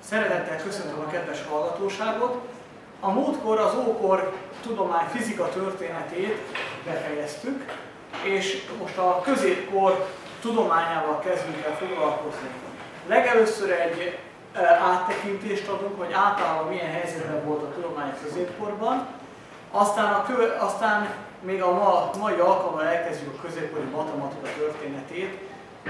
Szeretettel köszöntöm a kedves hallgatóságot. A múltkor az ókor tudomány fizika történetét befejeztük, és most a középkor tudományával kezdünk el foglalkozni. Legelőször egy áttekintést adunk, hogy általában milyen helyzetben volt a tudomány középkorban, aztán még a mai alkalommal elkezdjük a középkori matematika történetét.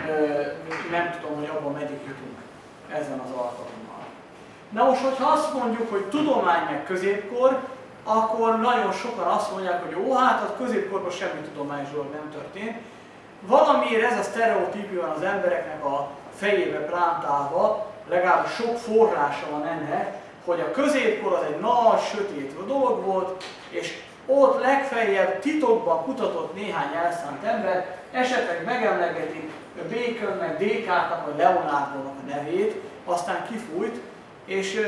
Nem tudom, hogy abban meddig jutunk ezen az alkalommal. Na most, hogyha azt mondjuk, hogy tudomány meg középkor, akkor nagyon sokan azt mondják, hogy jó, hát a középkorban semmi tudományos dolog nem történt. Valamiért ez a sztereotípia van az embereknek a fejébe plántálva, legalább sok forrása van ennek, hogy a középkor az egy nagy, sötét dolog volt, és ott legfeljebb titokban kutatott néhány elszánt ember, esetleg megemlegeti Bacon, meg Descartes-nak, vagy Leonardo-nak a nevét, aztán kifújt, és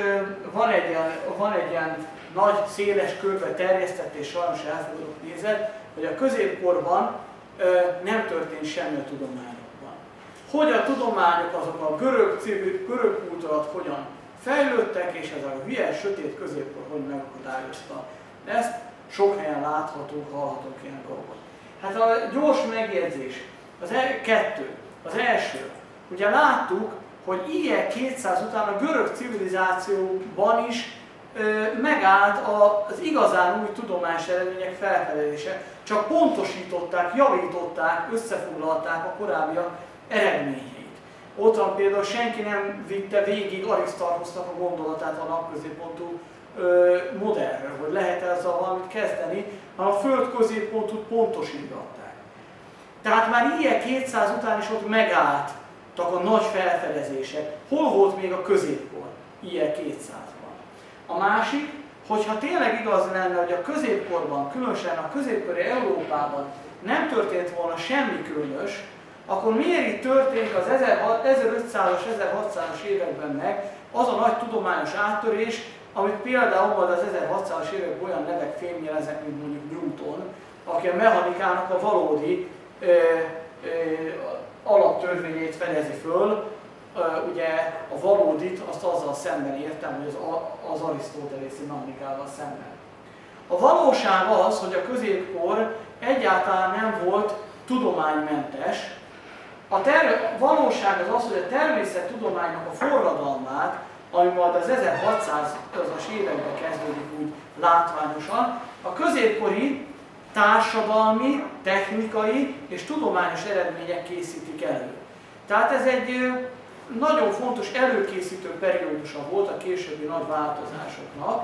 van egy ilyen nagy, széles körbe terjesztett és sajnos elfogadott nézet, hogy a középkorban nem történt semmi a tudományokban. Hogy a tudományok azok a görög kultúra hogyan fejlődtek, és ez a hülye, sötét középkor hogy megakadályozta ezt, sok helyen láthatunk, hallhatunk ilyen dolgot. Hát a gyors megjegyzés, az első, ugye láttuk, hogy ilyen 200 után a görög civilizációban is megállt az igazán új tudományos eredmények felfedezése. Csak pontosították, javították, összefoglalták a korábbiak eredményeit. Ott van például, senki nem vitte végig Arisztarchosznak a gondolatát a napközéppontú modellről, hogy lehet ezzel valamit kezdeni, hanem a föld középpontút pontosították. Tehát már ilyen 200 után is ott megálltak a nagy felfedezések. Hol volt még a középkor? Ilyen 200-ban. A másik, hogyha tényleg igaz lenne, hogy a középkorban, különösen a középkori Európában nem történt volna semmi különös, akkor miért itt történik az 1500-as, 1600-as években meg az a nagy tudományos áttörés, amit például majd az 1600-as években olyan nevek fémjeleznek, mint mondjuk Newton, aki a mechanikának a valódi alaptörvényeit fedezi föl, ugye a valódit azt azzal szemben értem, hogy az arisztotelészi mechanikával szemben. A valóság az, hogy a középkor egyáltalán nem volt tudománymentes. A valóság az az, hogy a természettudománynak a forradalmát, ami majd az 1600-as években kezdődik úgy látványosan, a középkori társadalmi, technikai és tudományos eredmények készítik elő. Tehát ez egy nagyon fontos előkészítő periódusa volt a későbbi nagy változásoknak,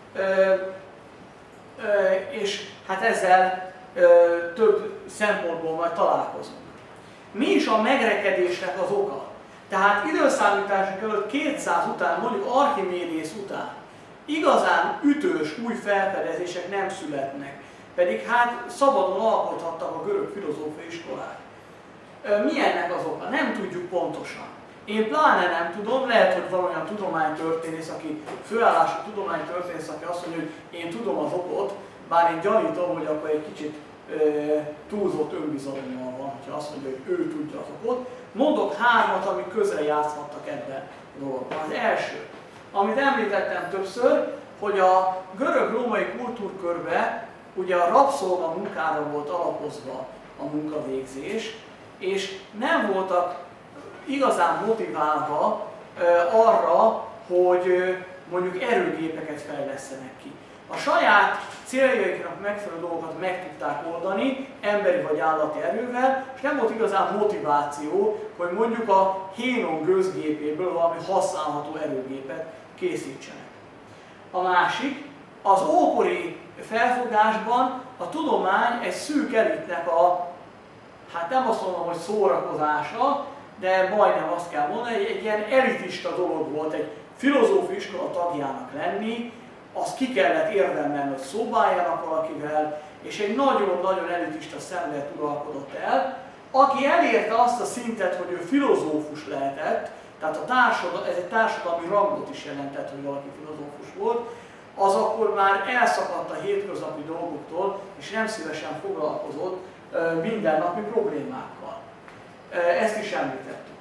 és hát ezzel több szempontból majd találkozunk. Mi is a megrekedésnek az oka? Tehát időszámításunk előtt 200 után, mondjuk Archimédész után igazán ütős új felfedezések nem születnek. Pedig hát szabadon alkothattak a görög filozófiai iskolák. Mi ennek az oka? Nem tudjuk pontosan. Én pláne nem tudom, lehet, hogy van olyan tudománytörténész, aki főállású tudománytörténész, aki azt mondja, hogy én tudom az okot, bár én gyanítom, hogy akkor egy kicsit túlzott önbizalommal van, ha azt mondja, hogy ő tudja az okot. Mondok hármat, amik közel játszhattak ebben a dologban. Az első, amit említettem többször, hogy a görög-római kultúrkörbe ugye a rabszolga munkára volt alapozva a munkavégzés, és nem voltak igazán motiválva arra, hogy mondjuk erőgépeket fejlesztenek ki. A saját céljaiknak megfelelő dolgokat meg tudták oldani, emberi vagy állati erővel, és nem volt igazán motiváció, hogy mondjuk a Hénon gőzgépéből valami használható erőgépet készítsenek. A másik, az ókori felfogásban a tudomány egy szűk elitnek hát nem azt mondom, hogy szórakozása, de majdnem azt kell mondani, egy ilyen elitista dolog volt, egy filozófiai iskola tagjának lenni, azt ki kellett érdemelni, hogy szóba álljanak valakivel, és egy nagyon-nagyon elitista szemlélet uralkodott el, aki elérte azt a szintet, hogy ő filozófus lehetett, tehát ez egy társadalmi rangot is jelentett, hogy valaki filozófus volt, az akkor már elszakadt a hétköznapi dolgoktól, és nem szívesen foglalkozott mindennapi problémákkal. Ezt is említettük.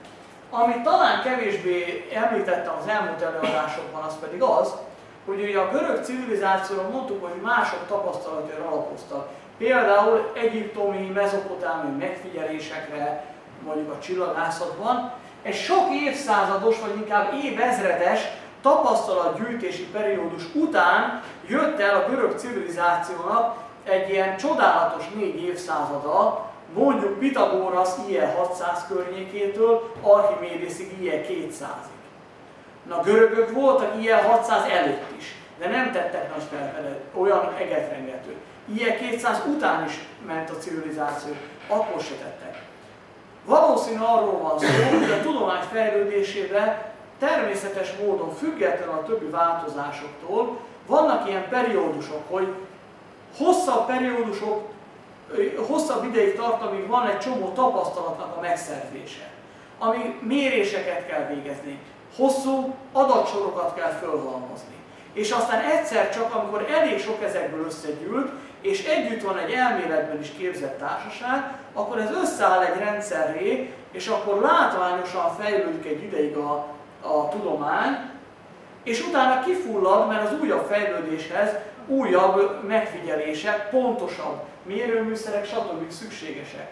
Amit talán kevésbé említettem az elmúlt előadásokban, az pedig az, hogy ugye a görög civilizációról mondtuk, hogy mások tapasztalatai alapoztak. Például egyiptomi, mezopotámiai megfigyelésekre, mondjuk a csillagászatban, egy sok évszázados, vagy inkább évezredes tapasztalatgyűjtési periódus után jött el a görög civilizációnak egy ilyen csodálatos 4 évszázada, mondjuk Pitagorasz IE 600 környékétől Archimédészig IE 200-ig. Na, görögök voltak IE 600 előtt is, de nem tettek nagy felfedet, olyan egetrengető. IE 200 után is ment a civilizáció, akkor se tettek. Valószínű arról van szó, hogy a tudomány fejlődésében természetes módon, függetlenül a többi változásoktól vannak ilyen periódusok, hogy hosszabb periódusok, hosszabb ideig tart, amíg van egy csomó tapasztalatnak a megszerzése, ami méréseket kell végezni, hosszú adatsorokat kell fölhalmozni. És aztán egyszer csak, amikor elég sok ezekből összegyűlt, és együtt van egy elméletben is képzett társaság, akkor ez összeáll egy rendszerré, és akkor látványosan fejlődik egy ideig a tudomány, és utána kifullad, mert az újabb fejlődéshez újabb megfigyelések, pontosabb mérőműszerek, stb. Szükségesek.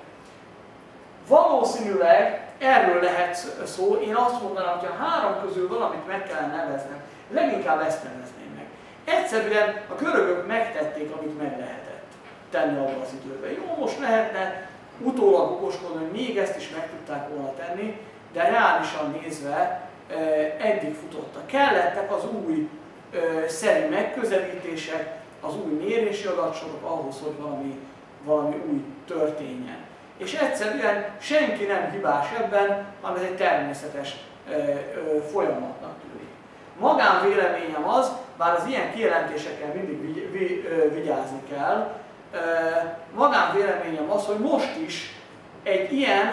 Valószínűleg erről lehet szó, én azt mondanám, hogy a 3 közül valamit meg kell neveznem, leginkább ezt nevezném meg. Egyszerűen a görögök megtették, amit meg lehetett tenni abban az időben. Jó, most lehetne utólag okoskodni, hogy még ezt is meg tudták volna tenni, de reálisan nézve eddig futottak. Kellettek az új szerű megközelítések, az új mérési adatsorok ahhoz, hogy valami új történjen. És egyszerűen senki nem hibás ebben, hanem ez egy természetes folyamatnak tűnik. Magánvéleményem az, bár az ilyen kijelentésekkel mindig vigyázni kell, magánvéleményem az, hogy most is egy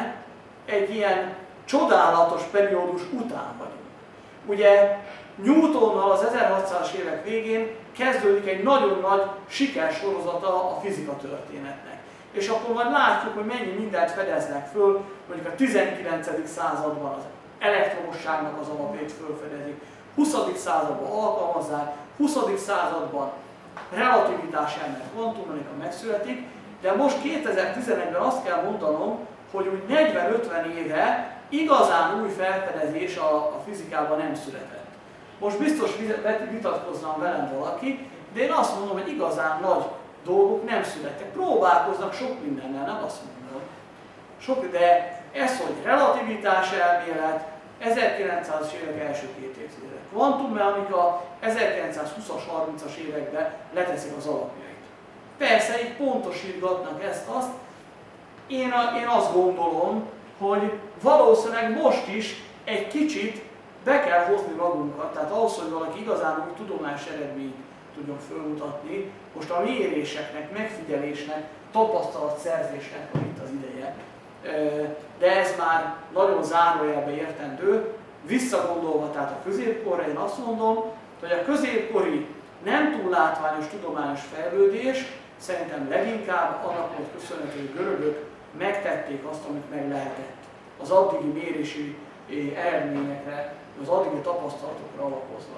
ilyen csodálatos periódus után vagyunk. Ugye Newtonnal az 1600-as évek végén kezdődik egy nagyon nagy sikersorozata a fizika történetnek. És akkor majd látjuk, hogy mennyi mindent fedeznek föl, mondjuk a 19. században az elektromosságnak az alapjait fölfedezik, 20. században alkalmazzák, 20. században relativitás elmélet, kvantummechanika megszületik, de most 2011-ben azt kell mondanom, hogy úgy 40-50 éve igazán új felfedezés a fizikában nem született. Most biztos vitatkoznám velem valaki, de én azt mondom, hogy igazán nagy dolgok nem születtek. Próbálkoznak sok mindennel, nem azt mondom. De ez, hogy relativitás elmélet, 1900-as évek első 2 évtizede. Kvantummechanika 1920-as, 30-as években leteszik az alapjait. Persze, így pontosítgatnak ezt-azt. Én azt gondolom, hogy valószínűleg most is egy kicsit be kell hozni magunkat, tehát ahhoz, hogy valaki igazán új tudományos eredményt tudjon fölmutatni, most a méréseknek, megfigyelésnek, tapasztalatszerzésnek van itt az ideje. De ez már nagyon zárójelbe értendő. Visszagondolva tehát a középkorra, én azt mondom, hogy a középkori nem túl látványos tudományos fejlődés szerintem leginkább annak volt köszönhető, hogy görögök megtették azt, amit meg lehetett. Az addigi mérési eredményekre, az addigi tapasztalatokra alapozva.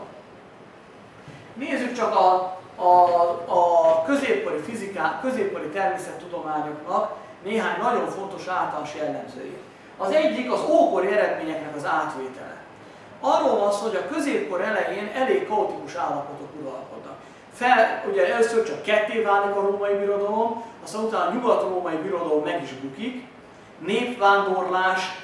Nézzük csak a középkori fizikát, középkori természettudományoknak néhány nagyon fontos általános jellemzőjét. Az egyik az ókori eredményeknek az átvétele. Arról van szó, hogy a középkor elején elég kaotikus állapotok uralkodnak. Ugye először csak ketté válik a római birodalom, aztán utána a nyugat-római birodalom meg is bukik, népvándorlás,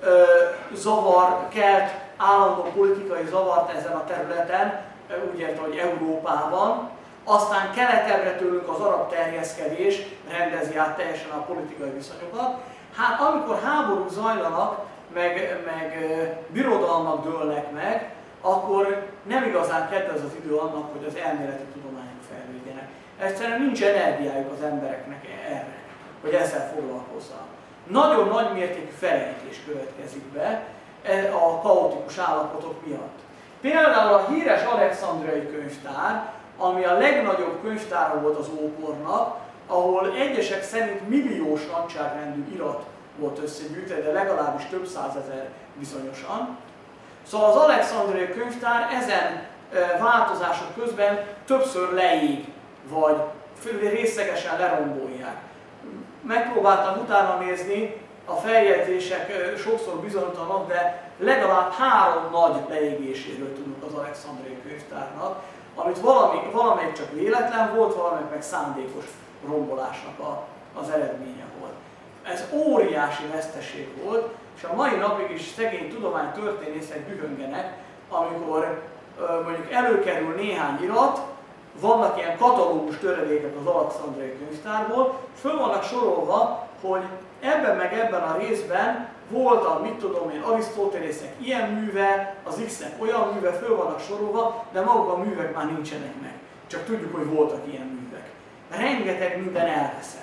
zavar kelt, állandó politikai zavart ezen a területen, úgy értem, hogy Európában, aztán keletebbre tőlünk az arab terjeszkedés rendezi át teljesen a politikai viszonyokat. Hát amikor háborúk zajlanak, meg birodalmak dőlnek meg, akkor nem igazán kedvez az idő annak, hogy az elméleti tudományok fejlődjenek. Egyszerűen nincs energiájuk az embereknek erre, hogy ezzel foglalkozzanak. Nagyon nagy mértékű felejtés következik be a kaotikus állapotok miatt. Például a híres Alexandriai könyvtár, ami a legnagyobb könyvtára volt az ókornak, ahol egyesek szerint milliós nagyságrendű irat volt összegyűjtve, de legalábbis több százezer bizonyosan. Szóval az Alexandriai Könyvtár ezen változások közben többször leég, vagy részlegesen lerombolják. Megpróbáltam utána nézni, a feljegyzések sokszor bizonytalanok, de legalább 3 nagy leégéséről tudunk az Alexandriai Könyvtárnak, amit valamelyik csak véletlen volt, valamelyik meg szándékos rombolásnak az eredménye volt. Ez óriási veszteség volt, és a mai napig is szegény tudománytörténészek dühöngenek, amikor mondjuk előkerül néhány irat, vannak ilyen katalógus töredékek az Alexandriai Könyvtárból, föl vannak sorolva, hogy ebben meg ebben a részben volt a, mit tudom én, Arisztotelésznek ilyen műve, az X-nek olyan műve, föl vannak sorolva, de maguk a művek már nincsenek meg. Csak tudjuk, hogy voltak ilyen művek. Rengeteg minden elveszett.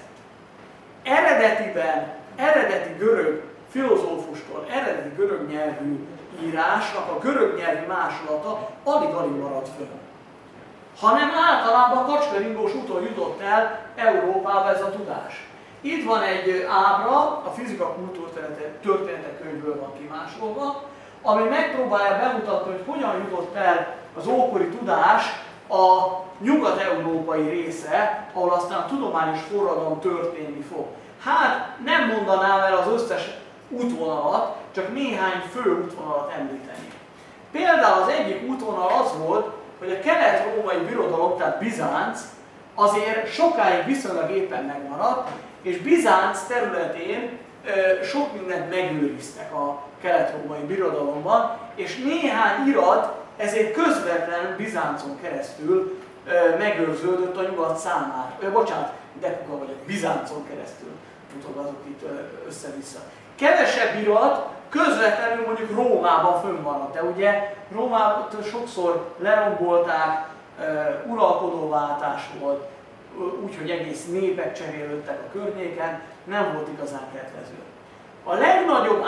Eredeti görög filozófustól, eredeti görög nyelvű írásnak a görög nyelvű másolata alig-alig maradt föl. Hanem általában kacskaringós úton jutott el Európába ez a tudás. Itt van egy ábra, a Fizika kultúrtörténete könyvből van kimásolva, ami megpróbálja bemutatni, hogy hogyan jutott el az ókori tudás a nyugat-európai része, ahol aztán a tudományos forradalom történni fog. Hát nem mondanám el az összes útvonalat, csak néhány fő útvonalat említeni. Például az egyik útvonal az volt, hogy a kelet-római birodalom, tehát Bizánc, azért sokáig viszonylag éppen megmaradt, és Bizánc területén sok mindent megőriztek a kelet-római birodalomban, és néhány irat ezért közvetlenül Bizáncon keresztül megőrződött a nyugat számára. Bocsánat, de kuka vagyok, Bizáncon keresztül mutogatok itt össze-vissza. Kevesebb irat közvetlenül mondjuk Rómában fönnmaradt, de ugye Rómát sokszor lerombolták, uralkodóváltás volt, úgyhogy egész népek cserélődtek a környéken, nem volt igazán kedvező. A legnagyobb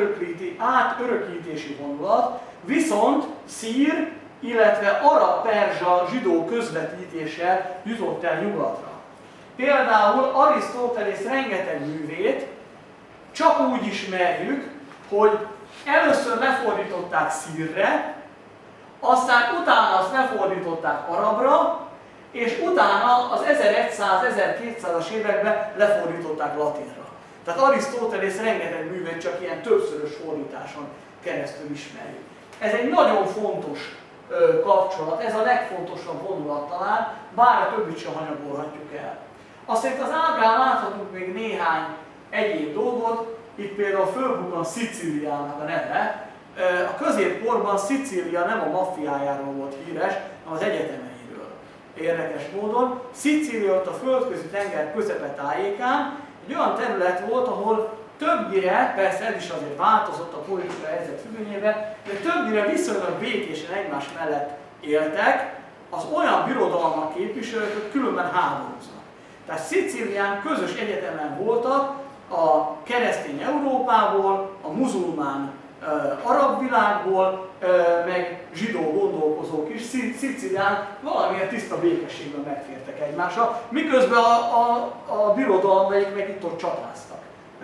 átörökítési vonulat viszont szír, illetve arab-perzsa zsidó közvetítéssel jutott el nyugatra. Például Arisztotelész rengeteg művét csak úgy ismerjük, hogy először lefordították szírre, aztán utána azt lefordították arabra, és utána az 1100-1200-as években lefordították latinra. Tehát Arisztotelész rengeteg művét csak ilyen többszörös fordításon keresztül ismerjük. Ez egy nagyon fontos kapcsolat, ez a legfontosabb vonulat talán, bár a többit sem hanyagolhatjuk el. Aztán itt az ábrán láthatunk még néhány egyéb dolgot, itt például fölbukkan Szicíliának a neve. A középkorban Szicília nem a maffiájáról volt híres, hanem az egyetemeiről. Érdekes módon. Szicília ott a földközi tenger közepetájékán egy olyan terület volt, ahol többnyire, persze ez is azért változott a politikai helyzet függvényében, de többnyire viszonylag békésen egymás mellett éltek az olyan birodalmak képviselők, hogy különben háborúznak. Tehát Szicílián közös egyetemen voltak a keresztény Európából, a muzulmán arab világból, meg zsidó gondolkozók is Szicílián valamilyen tiszta békességben megfértek egymásra, miközben a birodalmaik meg itt-ott csatáztak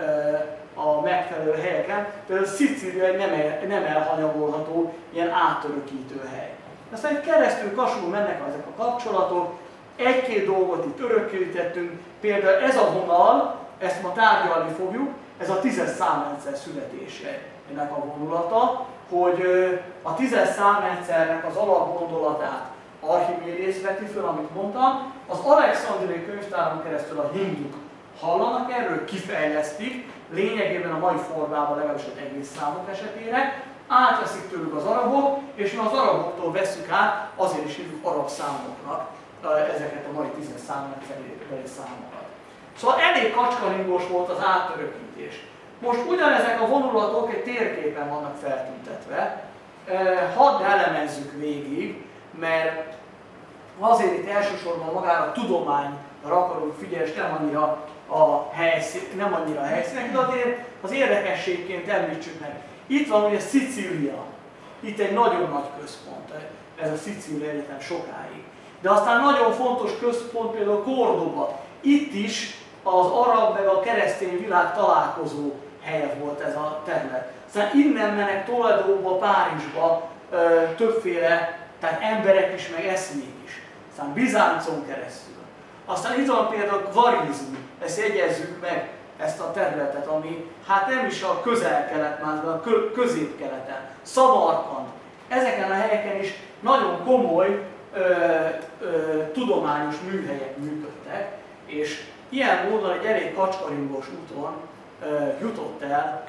a megfelelő helyeken. Például Szicília egy nem elhanyagolható, ilyen átörökítő hely. Aztán itt keresztül kasul mennek ezek a kapcsolatok, egy-két dolgot itt örökítettünk, például ez a vonal, ezt ma tárgyalni fogjuk, ez a 10-es számrendszer születésének a vonulata, hogy a 10-es számrendszernek az alapgondolatát Archimédész veti föl, amit mondtam, az Alexandriai Könyvtáron keresztül a hinduk hallanak erről, kifejlesztik, lényegében a mai formában legalábbis az egész számok esetére, átveszik tőlük az arabok, és mi az araboktól vesszük át, azért is hívjuk arab számoknak ezeket a mai 10-es számrendszerbeli számokat. Szóval elég kacskaringós volt az átörökítés. Most ugyanezek a vonulatok egy térképen vannak feltüntetve, hadd elemezzük végig, mert azért itt elsősorban magára a tudományra akarunk figyelni, és nem annyira a helyszínek, de azért az érdekességként említsük meg. Itt van ugye Szicília, itt egy nagyon nagy központ, ez a Szicília Egyetem sokáig. De aztán nagyon fontos központ például Kordoba. Itt is az arab meg a keresztény világ találkozó helye volt ez a terület. Aztán innen mennek Toledóba, Párizsba többféle, tehát emberek is, meg eszmék is. Aztán Bizáncon keresztül. Aztán itt van például Kvarizm, ezt jegyezzük meg, ezt a területet, ami hát nem is a közel-kelet, már a közép-keleten, Szamarkand. Ezeken a helyeken is nagyon komoly tudományos műhelyek működtek, és ilyen módon egy elég kacskaringós úton jutott el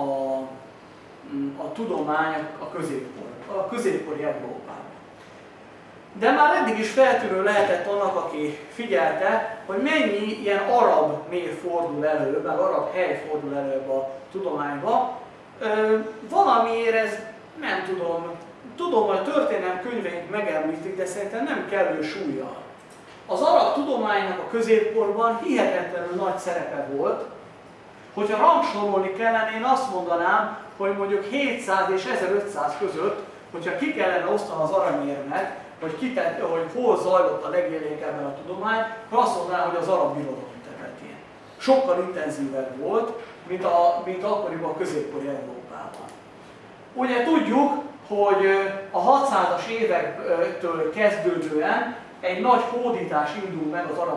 a tudomány a középkori Európába. De már eddig is feltűnő lehetett annak, aki figyelte, hogy mennyi ilyen arab név fordul elő, meg arab hely fordul elő a tudományba. Valamiért ez, nem tudom, hogy a történelem könyveink megemlítik, de szerintem nem kellő súllyal. Az arab tudománynak a középkorban hihetetlenül nagy szerepe volt. Hogyha rangsorolni kellene, én azt mondanám, hogy mondjuk 700 és 1500 között, hogyha ki kellene osztani az aranyérmet, hogy hol zajlott a legélénkebben a tudomány, akkor azt mondanám, hogy az arab birodalom területén. Sokkal intenzívebb volt, mint akkoriban a középkori Európában. Ugye tudjuk, hogy a 600-as évektől kezdődően egy nagy hódítás indul meg az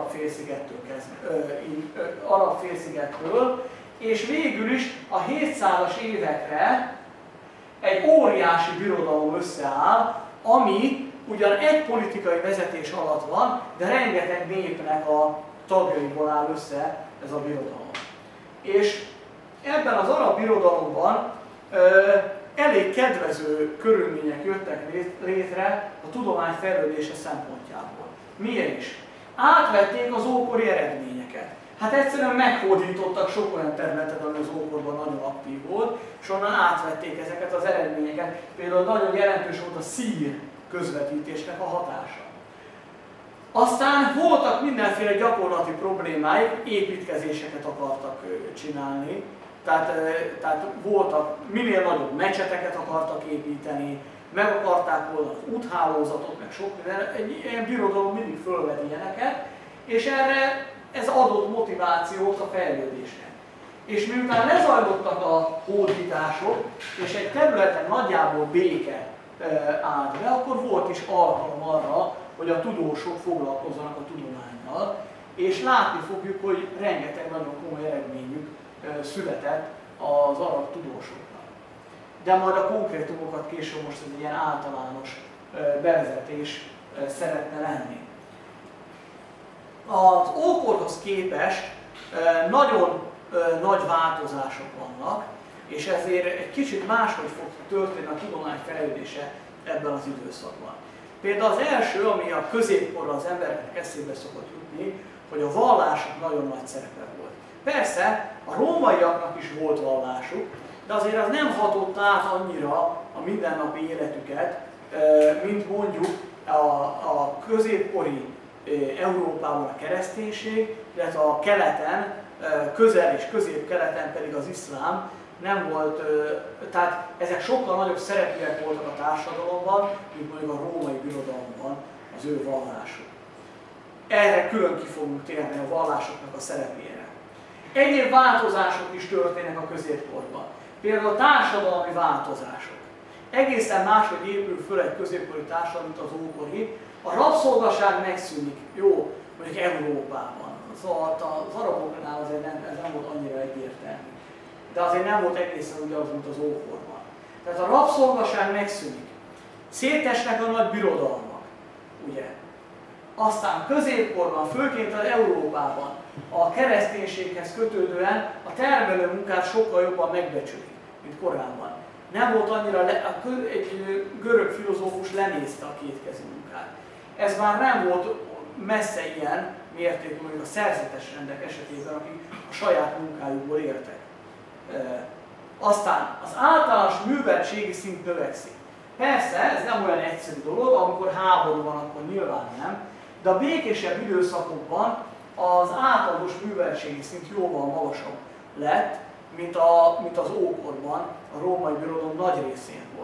arab félszigetről, és végül is a 700-as évekre egy óriási birodalom összeáll, ami ugyan egy politikai vezetés alatt van, de rengeteg népnek a tagjaiból áll össze ez a birodalom. És ebben az arab birodalomban elég kedvező körülmények jöttek létre a tudomány fejlődése szempontjából. Miért is? Átvették az ókori eredményeket. Hát egyszerűen meghódítottak sok olyan területet, ami az ókorban nagyon aktív volt, és onnan átvették ezeket az eredményeket. Például nagyon jelentős volt a szír közvetítésnek a hatása. Aztán voltak mindenféle gyakorlati problémáik, építkezéseket akartak csinálni, tehát voltak, minél nagyobb mecseteket akartak építeni, meg akarták volna az úthálózatot, meg sok minden, egy ilyen birodalom mindig fölvet ilyeneket, és erre ez adott motivációt a fejlődésre. És miután lezajlottak a hódítások, és egy területen nagyjából béke állt be, akkor volt is alkalom arra, hogy a tudósok foglalkozzanak a tudománnyal, és látni fogjuk, hogy rengeteg nagyon komoly eredményük született az arab tudósoknak. De majd a konkrétumokat később most egy ilyen általános bevezetés szeretne lenni. Az ókorhoz képest nagyon nagy változások vannak, és ezért egy kicsit máshogy fog történni a tudomány fejlődése ebben az időszakban. Például az első, ami a középkorra az embereknek eszébe szokott jutni, hogy a vallások nagyon nagy szerepe volt. Persze, a rómaiaknak is volt vallásuk, de azért az nem hatott át annyira a mindennapi életüket, mint mondjuk a középkori Európában a kereszténység, illetve a keleten, közel és közép-keleten pedig az iszlám nem volt, tehát ezek sokkal nagyobb szerepűek voltak a társadalomban, mint mondjuk a római birodalomban az ő vallásuk. Erre külön ki fogunk térni a vallásoknak a szerepére. Egyéb változások is történnek a középkorban. Például a társadalmi változások. Egészen máshogy épül föl egy középkori társadalom, mint az ókori. A rabszolgaság megszűnik, jó, mondjuk Európában. Szóval az araboknál azért ez nem volt annyira egyértelmű. De azért nem volt egészen ugyanaz, mint az ókorban. Tehát a rabszolgaság megszűnik. Szétesnek a nagy birodalmak, ugye. Aztán középkorban, főként az Európában a kereszténységhez kötődően a termelő munkát sokkal jobban megbecsülik, mint korábban. Nem volt annyira, egy görög filozófus lenézte a kétkezi munkát. Ez már nem volt messze ilyen mértékű, mondjuk a szerzetes rendek esetében, akik a saját munkájukból éltek. Aztán az általános műveltségi szint növekszik. Persze, ez nem olyan egyszerű dolog, amikor háború van, akkor nyilván nem, de a békésebb időszakokban az átlagos műveltségi szint jóval magasabb lett, mint az ókorban a római birodalom nagy részén volt.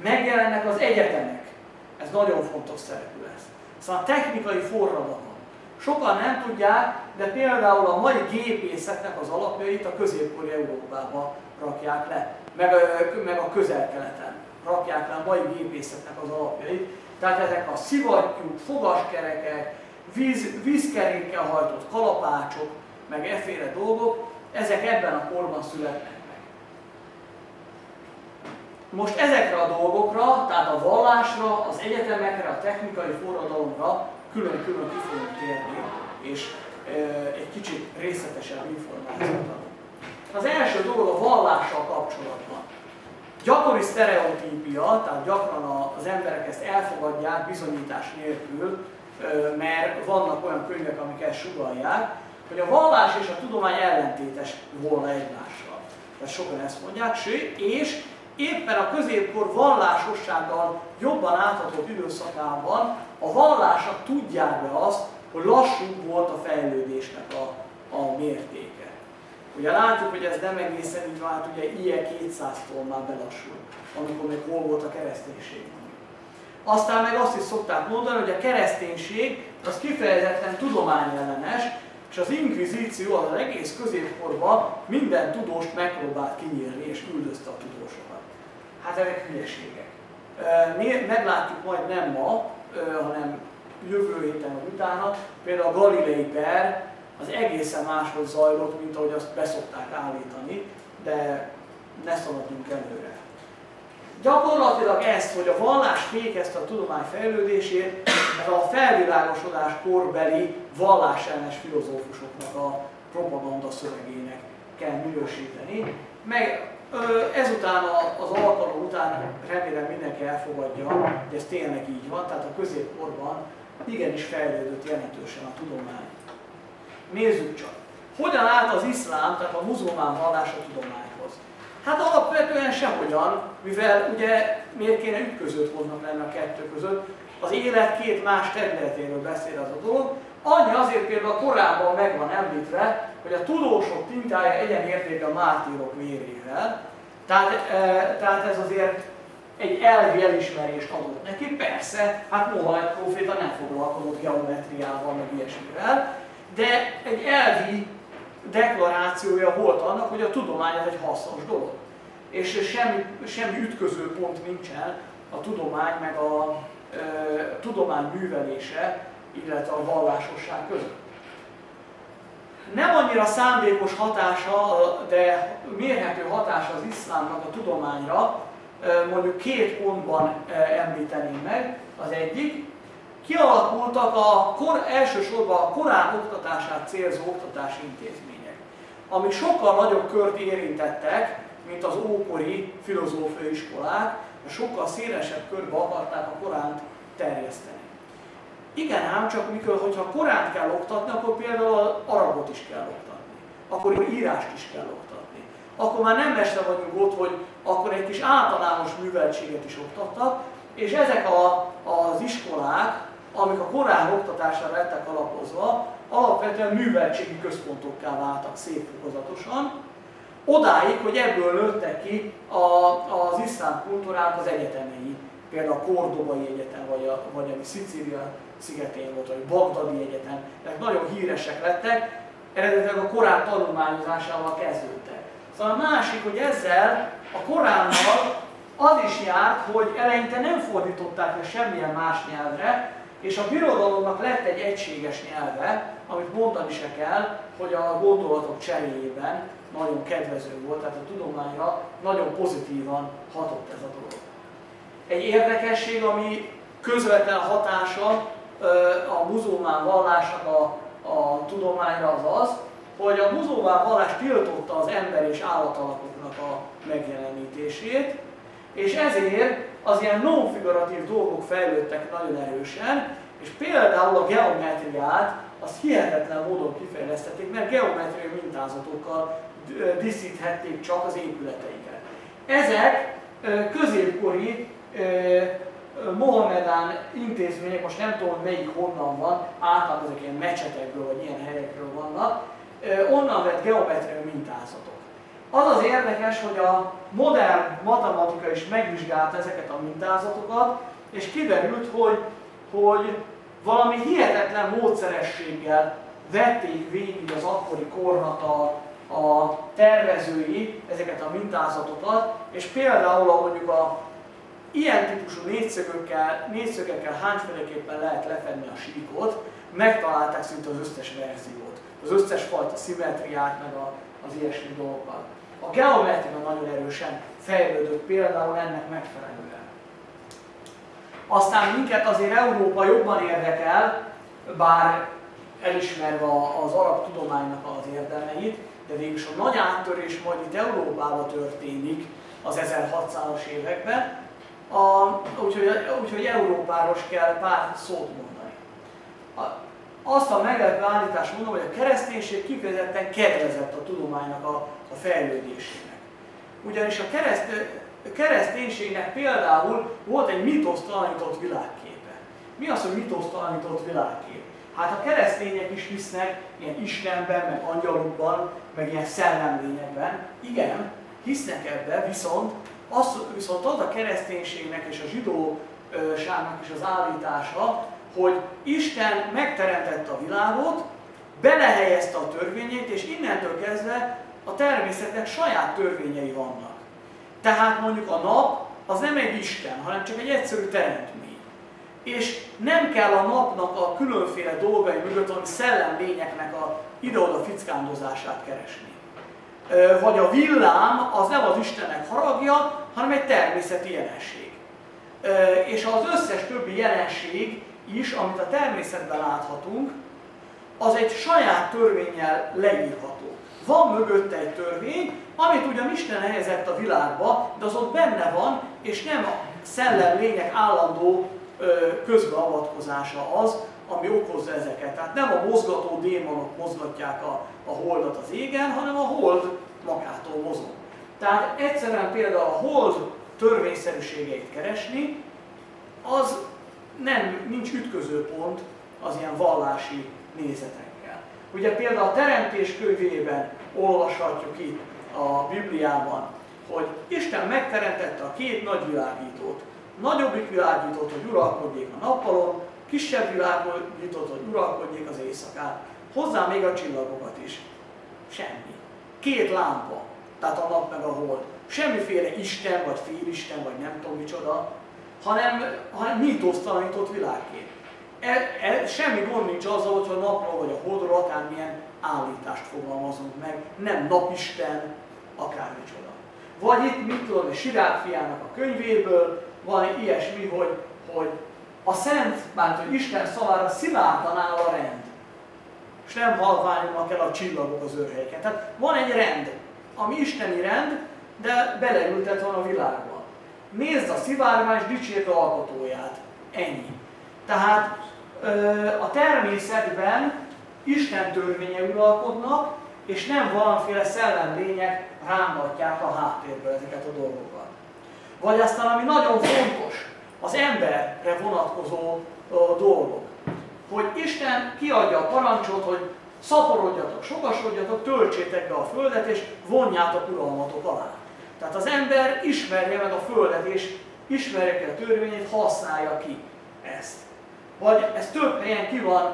Megjelennek az egyetemek, ez nagyon fontos szerepű lesz. Aztán a technikai forradalom. Sokan nem tudják, de például a mai gépészetnek az alapjait a középkori Európába rakják le, meg a Közel-Keleten rakják le a mai gépészetnek az alapjait. Tehát ezek a szivattyúk, fogaskerekek, vízkerékkel hajtott kalapácsok, meg efféle dolgok, ezek ebben a korban születnek meg. Most ezekre a dolgokra, tehát a vallásra, az egyetemekre, a technikai forradalomra külön-külön ki fogunk térni, és egy kicsit részletesebb információt adunk. Az első dolog a vallással kapcsolatban. Gyakori sztereotípia, tehát gyakran az emberek ezt elfogadják bizonyítás nélkül, mert vannak olyan könyvek, amik ezt sugallják, hogy a vallás és a tudomány ellentétes volna egymással. Tehát sokan ezt mondják, sőt, és éppen a középkor vallásossággal jobban áthatott időszakában a vallások tudják be azt, hogy lassú volt a fejlődésnek a mértéke. Ugye látjuk, hogy ez nem egészen így van, hát ugye ilyen 200-tól már belassul, amikor még hol volt a kereszténység. Aztán meg azt is szokták mondani, hogy a kereszténység az kifejezetten tudományellenes, és az inkvizíció az egész középkorban minden tudóst megpróbált kinyírni és üldözte a tudósokat. Hát ezek hülyeségek. Meglátjuk majd nem ma, hanem jövő héten vagy utána, például a Galilei per az egészen máshogy zajlott, mint ahogy azt beszokták állítani, de ne szaladjunk előre. Gyakorlatilag ezt, hogy a vallás fékezte a tudomány fejlődését, ez a felvilágosodás korbeli vallásellenes filozófusoknak a propaganda szövegének kell minősíteni. Meg ezután az alkalom után remélem mindenki elfogadja, hogy ez tényleg így van, tehát a középkorban igenis fejlődött jelentősen a tudomány. Nézzük csak, hogyan állt az iszlám, tehát a muzulmán vallás a tudományhoz. Hát alapvetően sehogyan, mivel ugye miért kéne ütközőt hoznak lenne a kettő között, az élet két más területéről beszél az a dolog. Annyi azért például a Koránban meg van említve, hogy a tudósok tintája egyenértékű a mártírok vérével, tehát ez azért egy elvi elismerést adott neki, persze, hát Mohamed próféta nem foglalkozott geometriával, meg ilyesmivel, de egy elvi deklarációja volt annak, hogy a tudomány ez egy hasznos dolog. És semmi ütköző pont nincsen a tudomány meg a tudomány művelése, illetve a vallásosság között. Nem annyira szándékos hatása, de mérhető hatása az iszlámnak a tudományra, mondjuk két pontban említeném meg. Az egyik, kialakultak elsősorban a Korán oktatását célzó oktatási intézmények, amik sokkal nagyobb kört érintettek, mint az ókori filozófiai iskolák, és sokkal szélesebb körbe akarták a Koránt terjeszteni. Igen ám, csak mikor, hogyha a Koránt kell oktatni, akkor például arabot is kell oktatni, akkor írást is kell oktatni. Akkor már nem messze vagyunk ott, hogy akkor egy kis általános műveltséget is oktattak, és ezek az iskolák, amik a Korán oktatására lettek alapozva, alapvetően műveltségi központokká váltak szép fokozatosan, odáig, hogy ebből nőttek ki az iszlám kultúrának az egyetemei, például a Kordobai Egyetem, vagy ami Szicília szigetén volt, vagy Bagdadi Egyetem, ezek nagyon híresek lettek, eredetileg a Korán tanulmányozásával kezdődtek. Szóval a másik, hogy ezzel a Koránnal az is járt, hogy eleinte nem fordították le semmilyen más nyelvre, és a birodalomnak lett egy egységes nyelve, amit mondani se kell, hogy a gondolatok cseréjében nagyon kedvező volt, tehát a tudományra nagyon pozitívan hatott ez a dolog. Egy érdekesség, ami közvetlen hatása a muzulmán vallásnak a tudományra az az, hogy a muzulmán vallás tiltotta az ember és állatalakoknak a megjelenítését, és ezért az ilyen non-figuratív dolgok fejlődtek nagyon erősen, és például a geometriát azt hihetetlen módon kifejlesztették, mert geometriai mintázatokkal díszíthették csak az épületeiket. Ezek középkori mohamedán intézmények, most nem tudom, hogy melyik honnan van, általában ezek ilyen mecsetekről vagy ilyen helyekről vannak, onnan vett geometriai mintázatok. Az az érdekes, hogy a modern matematika is megvizsgálta ezeket a mintázatokat, és kiderült, hogy valami hihetetlen módszerességgel vették végig az akkori kornak a tervezői ezeket a mintázatokat, és például mondjuk ilyen típusú négyszögekkel hányféleképpen lehet lefedni a síkot, megtalálták szinte az összes verziót, az összes fajta szimmetriát, meg az ilyesmi dolgokat. A geometria nagyon erősen fejlődött például ennek megfelelően. Aztán minket azért Európa jobban érdekel, bár elismerve az arab tudománynak az érdemeit, de végülis a nagy áttörés majd itt Európában történik az 1600-as években, úgyhogy Európáról is kell pár szót mondani. Azt a meglepő állítást mondom, hogy a kereszténység kifejezetten kedvezett a tudománynak a fejlődésének. Ugyanis a kereszténységnek például volt egy mitosztalanított világképe. Mi az, hogy mitosztalanított világkép? Hát a keresztények is hisznek ilyen Istenben, meg angyalokban, meg ilyen szellemlényekben. Igen, hisznek ebbe, viszont az a kereszténységnek és a zsidóságnak is az állítása, hogy Isten megteremtette a világot, belehelyezte a törvényeit, és innentől kezdve a természetnek saját törvényei vannak. Tehát mondjuk a nap az nem egy Isten, hanem csak egy egyszerű teremtmény. És nem kell a napnak a különféle dolgai mögött, ami szellemlényeknek a ide-oda fickándozását keresni. Vagy a villám az nem az Istennek haragja, hanem egy természeti jelenség. És az összes többi jelenség is, amit a természetben láthatunk, az egy saját törvénnyel leírható. Van mögötte egy törvény, amit ugyan Isten helyezett a világba, de az ott benne van, és nem a szellemlények állandó közbeavatkozása az, ami okozza ezeket. Tehát nem a mozgató démonok mozgatják a holdat az égen, hanem a hold magától mozog. Tehát egyszerűen például a hold törvényszerűségeit keresni, az nincs ütközőpont az ilyen vallási nézetekkel. Ugye például a Teremtés könyvében olvashatjuk itt a Bibliában, hogy Isten megteremtette a két nagy világítót. Nagyobbik világítót, hogy uralkodjék a nappalon, kisebb világítót, hogy uralkodjék az éjszakán. Hozzá még a csillagokat is. Semmi. Két lámpa, tehát a nap meg a hold. Semmiféle Isten, vagy félisten, vagy nem tudom micsoda, hanem mítosztalanított világkép. Semmi gond nincs azzal, hogyha a napról vagy a holdról akármilyen állítást fogalmazunk meg, nem napisten, akármicsoda. Vagy itt, mit tudom, Sirák fiának a könyvéből van ilyesmi, hogy a szent, hogy Isten szavára szilárdan áll a rend, és nem halványulnak el a csillagok az őrhelyeken. Tehát van egy rend, ami isteni rend, de beleültet van a világban. Nézd a szivárvány, és dicsérd alkotóját. Ennyi. Tehát a természetben Isten törvénye uralkodnak, és nem valamiféle szellemlények rángatják a háttérből ezeket a dolgokat. Vagy aztán, ami nagyon fontos, az emberre vonatkozó dolgok. Hogy Isten kiadja a parancsot, hogy szaporodjatok, sokasodjatok, töltsétek be a földet, és vonjátok uralmatok alá. Tehát az ember ismerje meg a földet, és ismerje ki a törvényét, használja ki ezt. Vagy ez több helyen ki van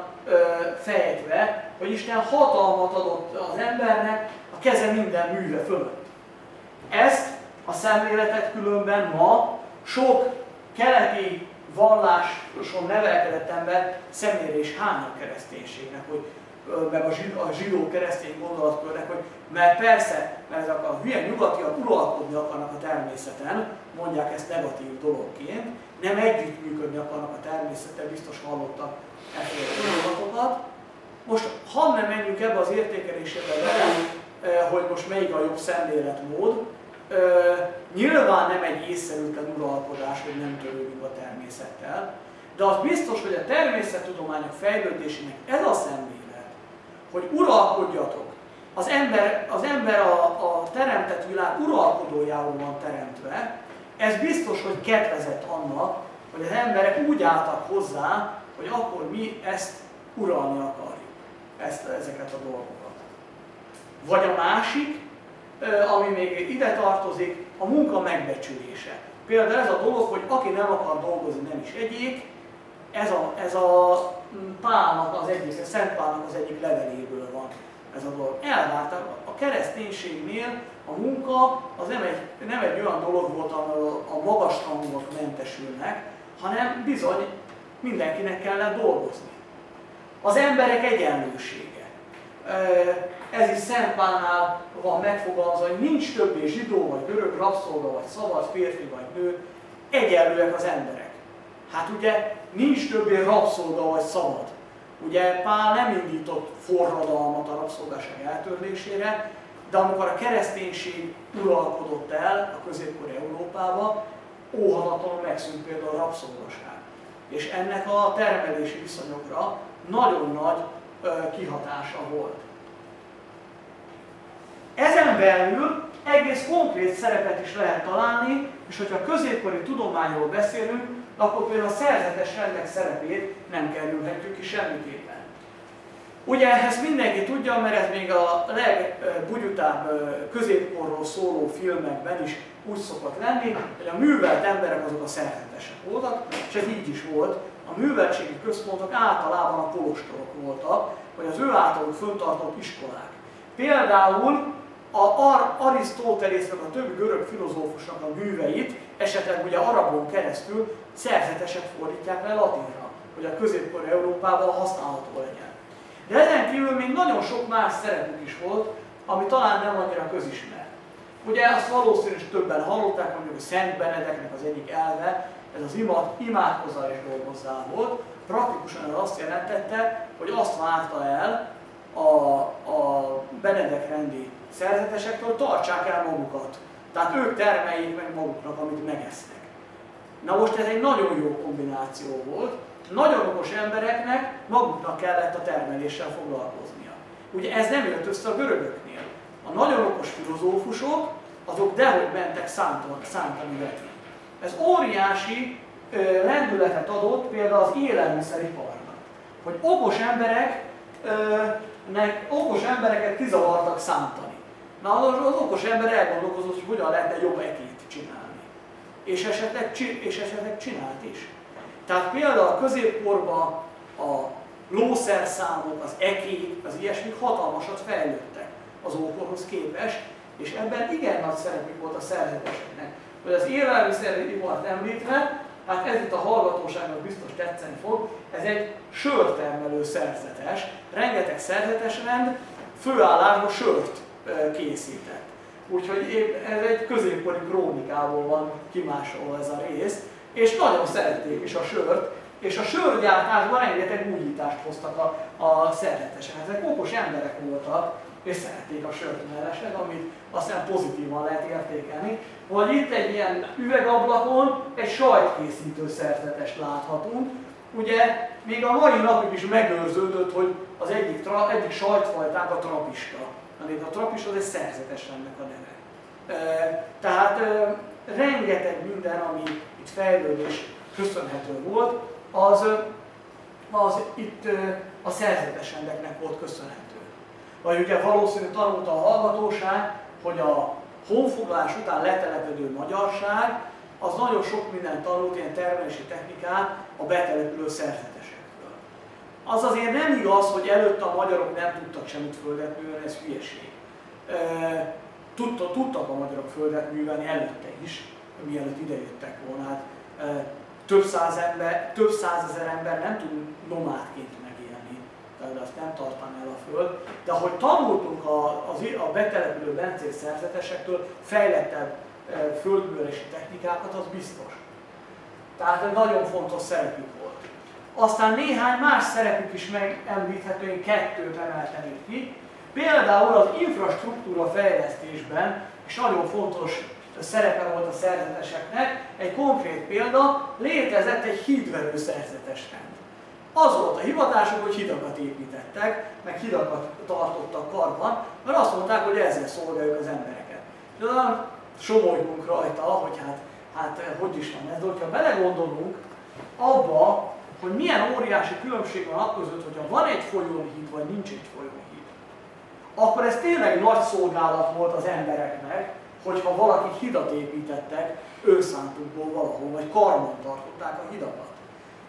fejtve, hogy Isten hatalmat adott az embernek a keze minden műve fölött. Ezt a szemléletet különben ma sok keleti valláson nevelkedett ember szemére is hány a kereszténységnek, meg a zsidó keresztény gondolatkörnek, hogy mert persze, mert ezek a hülye nyugatiak uralkodni akarnak a természeten, mondják ezt negatív dologként, nem együttműködni akarnak a természettel, biztos hallottak efféle gondolatokat. Most hadd nem menjünk ebbe az értékelésébe bele, hogy most melyik a jobb szemléletmód. Nyilván nem egy észszerűtlen uralkodás, hogy nem törődünk a természettel, de az biztos, hogy a természettudományok fejlődésének ez a szemlélet, hogy uralkodjatok. Az ember a teremtett világ uralkodójául van teremtve, ez biztos, hogy kedvezett annak, hogy az emberek úgy álltak hozzá, hogy akkor mi ezt uralni akarjuk, ezeket a dolgokat. Vagy a másik, ami még ide tartozik, a munka megbecsülése. Például ez a dolog, hogy aki nem akar dolgozni, nem is egyék, ez a Pálnak az egyik, Szent Pálnak az egyik leveléből van ez a dolog. Elvárták, a kereszténységnél a munka az nem egy olyan dolog volt, ahol a magas rangúak mentesülnek, hanem bizony mindenkinek kellett dolgozni. Az emberek egyenlősége. Ez is Szent Pálnál van megfogalmazva, hogy nincs többé zsidó vagy görög, rabszolga vagy szabad, férfi vagy nő, egyenlőek az emberek. Hát ugye nincs többé rabszolga vagy szabad. Ugye Pál nem indított forradalmat a rabszolgaság eltörlésére, de amikor a kereszténység uralkodott el a középkori Európába, óhatatlanul megszűnt például a rabszolgaság. És ennek a termelési viszonyokra nagyon nagy kihatása volt. Ezen belül egész konkrét szerepet is lehet találni, és hogyha a középkori tudományról beszélünk, akkor például a szerzetes rendek szerepét nem kerülhetjük ki semmiképpen. Ugye ezt mindenki tudja, mert ez még a legbugyutább középkorról szóló filmekben is úgy szokott lenni, hogy a művelt emberek azok a szerzetesek voltak, és ez így is volt. A műveltségi központok általában a kolostorok voltak, vagy az ő általuk föntartott iskolák. Például Arisztótelésznek, a többi görög filozófusnak a műveit, esetleg ugye arabon keresztül szerzetesek fordítják le latinra, hogy a középkori Európában használható legyen. De ezen kívül még nagyon sok más szerepük is volt, ami talán nem annyira közismert. Ugye azt valószínűleg többen hallották, mondjuk, hogy Szent Benedeknek az egyik elve, ez az imádkozzál és dolgozzál volt. Praktikusan ez azt jelentette, hogy azt várta el a Benedek rendi szerzetesektől, tartsák el magukat. Tehát ők termeljék meg maguknak, amit megesznek. Na most ez egy nagyon jó kombináció volt. Nagyon okos embereknek maguknak kellett a termeléssel foglalkoznia. Ugye ez nem jött össze a görögöknél. A nagyon okos filozófusok, azok dehogy mentek szántani vetni. Ez óriási lendületet adott például az élelmiszeriparnak. Hogy okos embereket kizavartak szántani. Na az okos ember elgondolkozott, hogy hogyan lehetne jobb ekét csinálni. És esetleg csinált is. Tehát például a középkorban a lószerszámok, az ekék, az ilyesmik hatalmasat fejlődtek az ókorhoz képest, és ebben igen nagy szerepük volt a szerzeteseknek. Hogy az élelmiszeripart említve, hát ez itt a hallgatóságnak biztos tetszeni fog, ez egy sörtermelő szerzetes, rengeteg szerzetesrend főállásban sört készített. Úgyhogy ez egy középkori krónikából van kimásolva ez a rész, és nagyon szerették is a sört, és a sörgyártásban rengeteg újítást hoztak a szerzetesek. Ezek okos emberek voltak, és szerették a sört mellesleg, amit aztán pozitívan lehet értékelni. Vagy itt egy ilyen üvegablakon egy sajtkészítő szerzetest láthatunk. Ugye még a mai napig is megőrződött, hogy az egyik sajtfajták a trapista. A trapista az egy szerzetesnek a neve. Tehát rengeteg minden, ami itt fejlődés köszönhető volt, az itt a szerzetesrendeknek volt köszönhető. Vagy ugye valószínűleg tanulta a hallgatóság, hogy a honfoglalás után letelepedő magyarság az nagyon sok mindent tanult, ilyen termelési technikát a betelepülő szerzetesektől. Az azért nem igaz, hogy előtte a magyarok nem tudtak semmit földet művelni, ez hülyeség. Tudtak a magyarok földet művelni előtte is, mielőtt idejöttek volna. Hát, több százezer ember nem tud nomádként megélni, tehát azt nem tartani el a föld. De ahogy tanultunk a betelepülő bencés szerzetesektől fejlettebb földművelési technikákat, az biztos. Tehát nagyon fontos szerepük volt. Aztán néhány más szerepük is megemlíthető, én kettőt emeltenék ki. Például az infrastruktúra fejlesztésben is nagyon fontos szerepe volt a szerzeteseknek. Egy konkrét példa, létezett egy hídverő szerzetesrend. Az volt a hivatásuk, hogy hidakat építettek, meg hidakat tartottak karban, mert azt mondták, hogy ezzel szolgáljuk az embereket. De somolygunk rajta, hogy hát hogy is van ez, de hogyha belegondolunk abba, hogy milyen óriási különbség van akközött, hogyha van egy folyóhíd, vagy nincs egy folyóhíd, akkor ez tényleg nagy szolgálat volt az embereknek, hogyha valaki hidat építettek önszántukból valahol, vagy karban tartották a hidakat.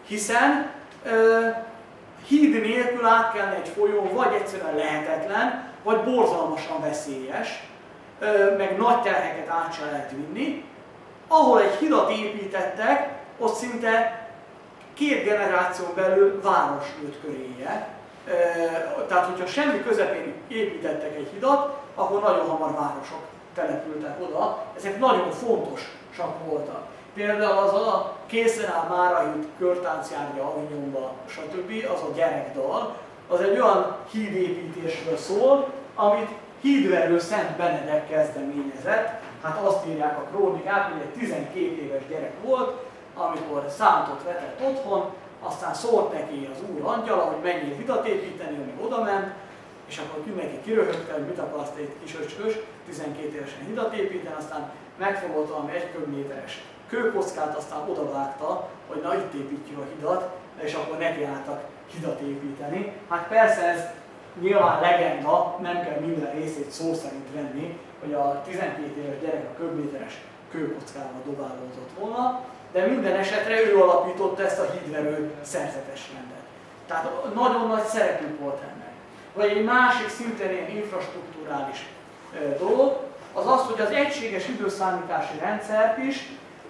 hiszen híd nélkül át kellene egy folyón, vagy egyszerűen lehetetlen, vagy borzalmasan veszélyes, meg nagy terheket át se lehet vinni. Ahol egy hidat építettek, ott szinte 2 generáción belül város nőtt köréje. Tehát, hogyha semmi közepén építettek egy hidat, akkor nagyon hamar városok települtek oda. Ezek nagyon fontosak voltak. Például az a készen áll mára híd körtáncjárja Avignonba, stb. Az a gyerekdal, az egy olyan hídépítésről szól, amit hídverő Szent Benedek kezdeményezett. Hát azt írják a krónikák, hogy egy 12 éves gyerek volt, amikor szántot vetett otthon, aztán szólt neki az Úr angyala, hogy menjél hidat építeni, ő meg odament, és akkor mindenki kiröhögte, hogy mit akarsz te egy kis öcskös, 12 évesen hidat építeni, aztán megfogott valami 1 köbméteres kőkockát, aztán odavágta, hogy na itt építjük a hidat, és akkor nekiálltak hidat építeni. Hát persze ez nyilván legenda, nem kell minden részét szó szerint venni, hogy a 12 éves gyerek a köbméteres kőkockával dobálózott volna, de minden esetre ő alapította ezt a hídverő szerzetes rendet. Tehát nagyon nagy szerepük volt ennek. Vagy egy másik szintén ilyen infrastrukturális dolog, az az, hogy az egységes időszámítási rendszert is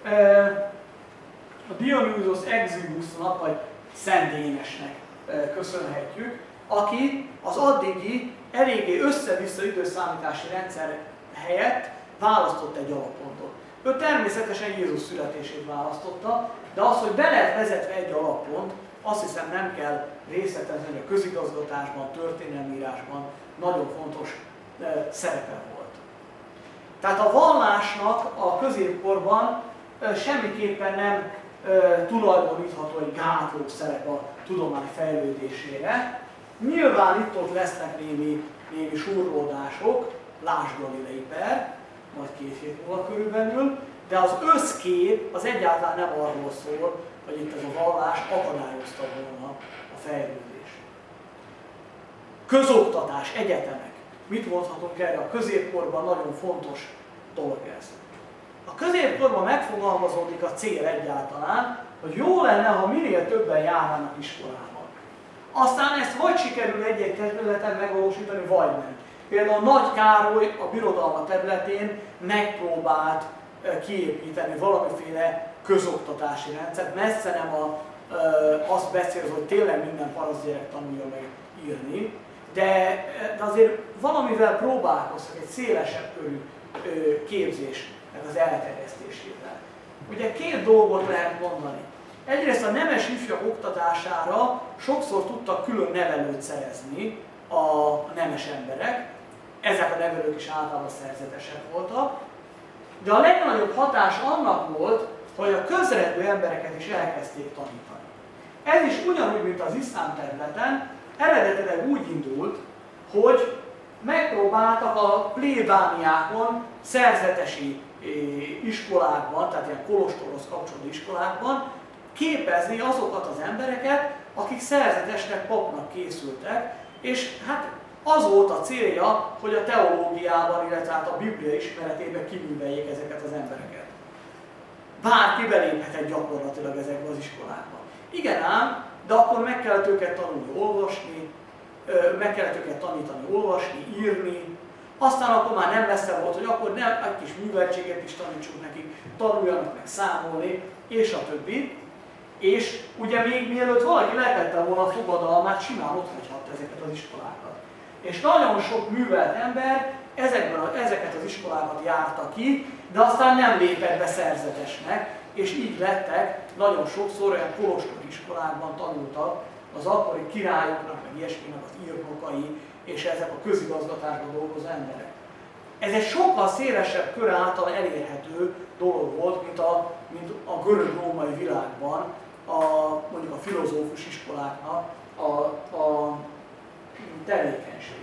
a Dionysius Exiguusnak, vagy Szent Dénesnek köszönhetjük, aki az addigi eléggé össze-vissza időszámítási rendszer helyett választott egy alappontot. Ő természetesen Jézus születését választotta, de az, hogy be lehet vezetve egy alappont, azt hiszem nem kell részletezni, hogy a közigazgatásban, történelmírásban nagyon fontos szerepe volt. Tehát a vallásnak a középkorban semmiképpen nem tulajdonítható egy gátló szerep a tudomány fejlődésére. Nyilván itt-ott lesznek némi surlódások, lásd Galilei per, majd 2 hét múlva körülbelül, de az összkép az egyáltalán nem arról szól, hogy itt ez a vallás akadályozta volna a fejlődést. Közoktatás, egyetemek. Mit mondhatunk erre? A középkorban nagyon fontos dolog ez. A középkorban megfogalmazódik a cél egyáltalán, hogy jó lenne, ha minél többen járnának iskolában. Aztán ezt vagy sikerül egy-egy területen megvalósítani, vagy nem. Például Nagy Károly a birodalma területén megpróbált kiépíteni valamiféle közoktatási rendszert, messze nem azt beszélsz, hogy tényleg minden parasztgyerek tanulja meg írni, de azért valamivel próbálkoztak egy szélesebb körű képzésnek az elterjesztésével. Ugye 2 dolgot lehet mondani. Egyrészt a nemes ifjak oktatására sokszor tudtak külön nevelőt szerezni a nemes emberek, ezek a nevelők is általában szerzetesek voltak, de a legnagyobb hatás annak volt, hogy a közredő embereket is elkezdték tanítani. Ez is ugyanúgy, mint az iszlám területen, eredetileg úgy indult, hogy megpróbáltak a plébániákon, szerzetesi iskolákban, tehát ilyen kolostorhoz kapcsolódó iskolákban képezni azokat az embereket, akik szerzetesnek, papnak készültek, és hát az volt a célja, hogy a teológiában, illetve hát a Biblia ismeretében kiműveljék ezeket az embereket. Bárki beléphetett gyakorlatilag ezekbe az iskolákba. Igen ám, de akkor meg kellett őket tanulni olvasni, meg kellett őket tanítani olvasni, írni, aztán akkor már nem lesz volt, hogy akkor nem, egy kis műveltséget is tanítsunk nekik, tanuljanak meg számolni, és a többi. És ugye még mielőtt valaki letette volna a fogadalmát, simán ott hagyhatta ezeket az iskolákat. És nagyon sok művelt ember ezeket az iskolákat járta ki, de aztán nem lépett be szerzetesnek, és így lettek nagyon sokszor olyan kolostori iskolákban tanultak az akkori királyoknak, meg ilyesminek az írnokai, és ezek a közigazgatásban dolgozó emberek. Ez egy sokkal szélesebb kör által elérhető dolog volt, mint a görög-római világban, mondjuk a filozófus iskoláknak a tevékenysége.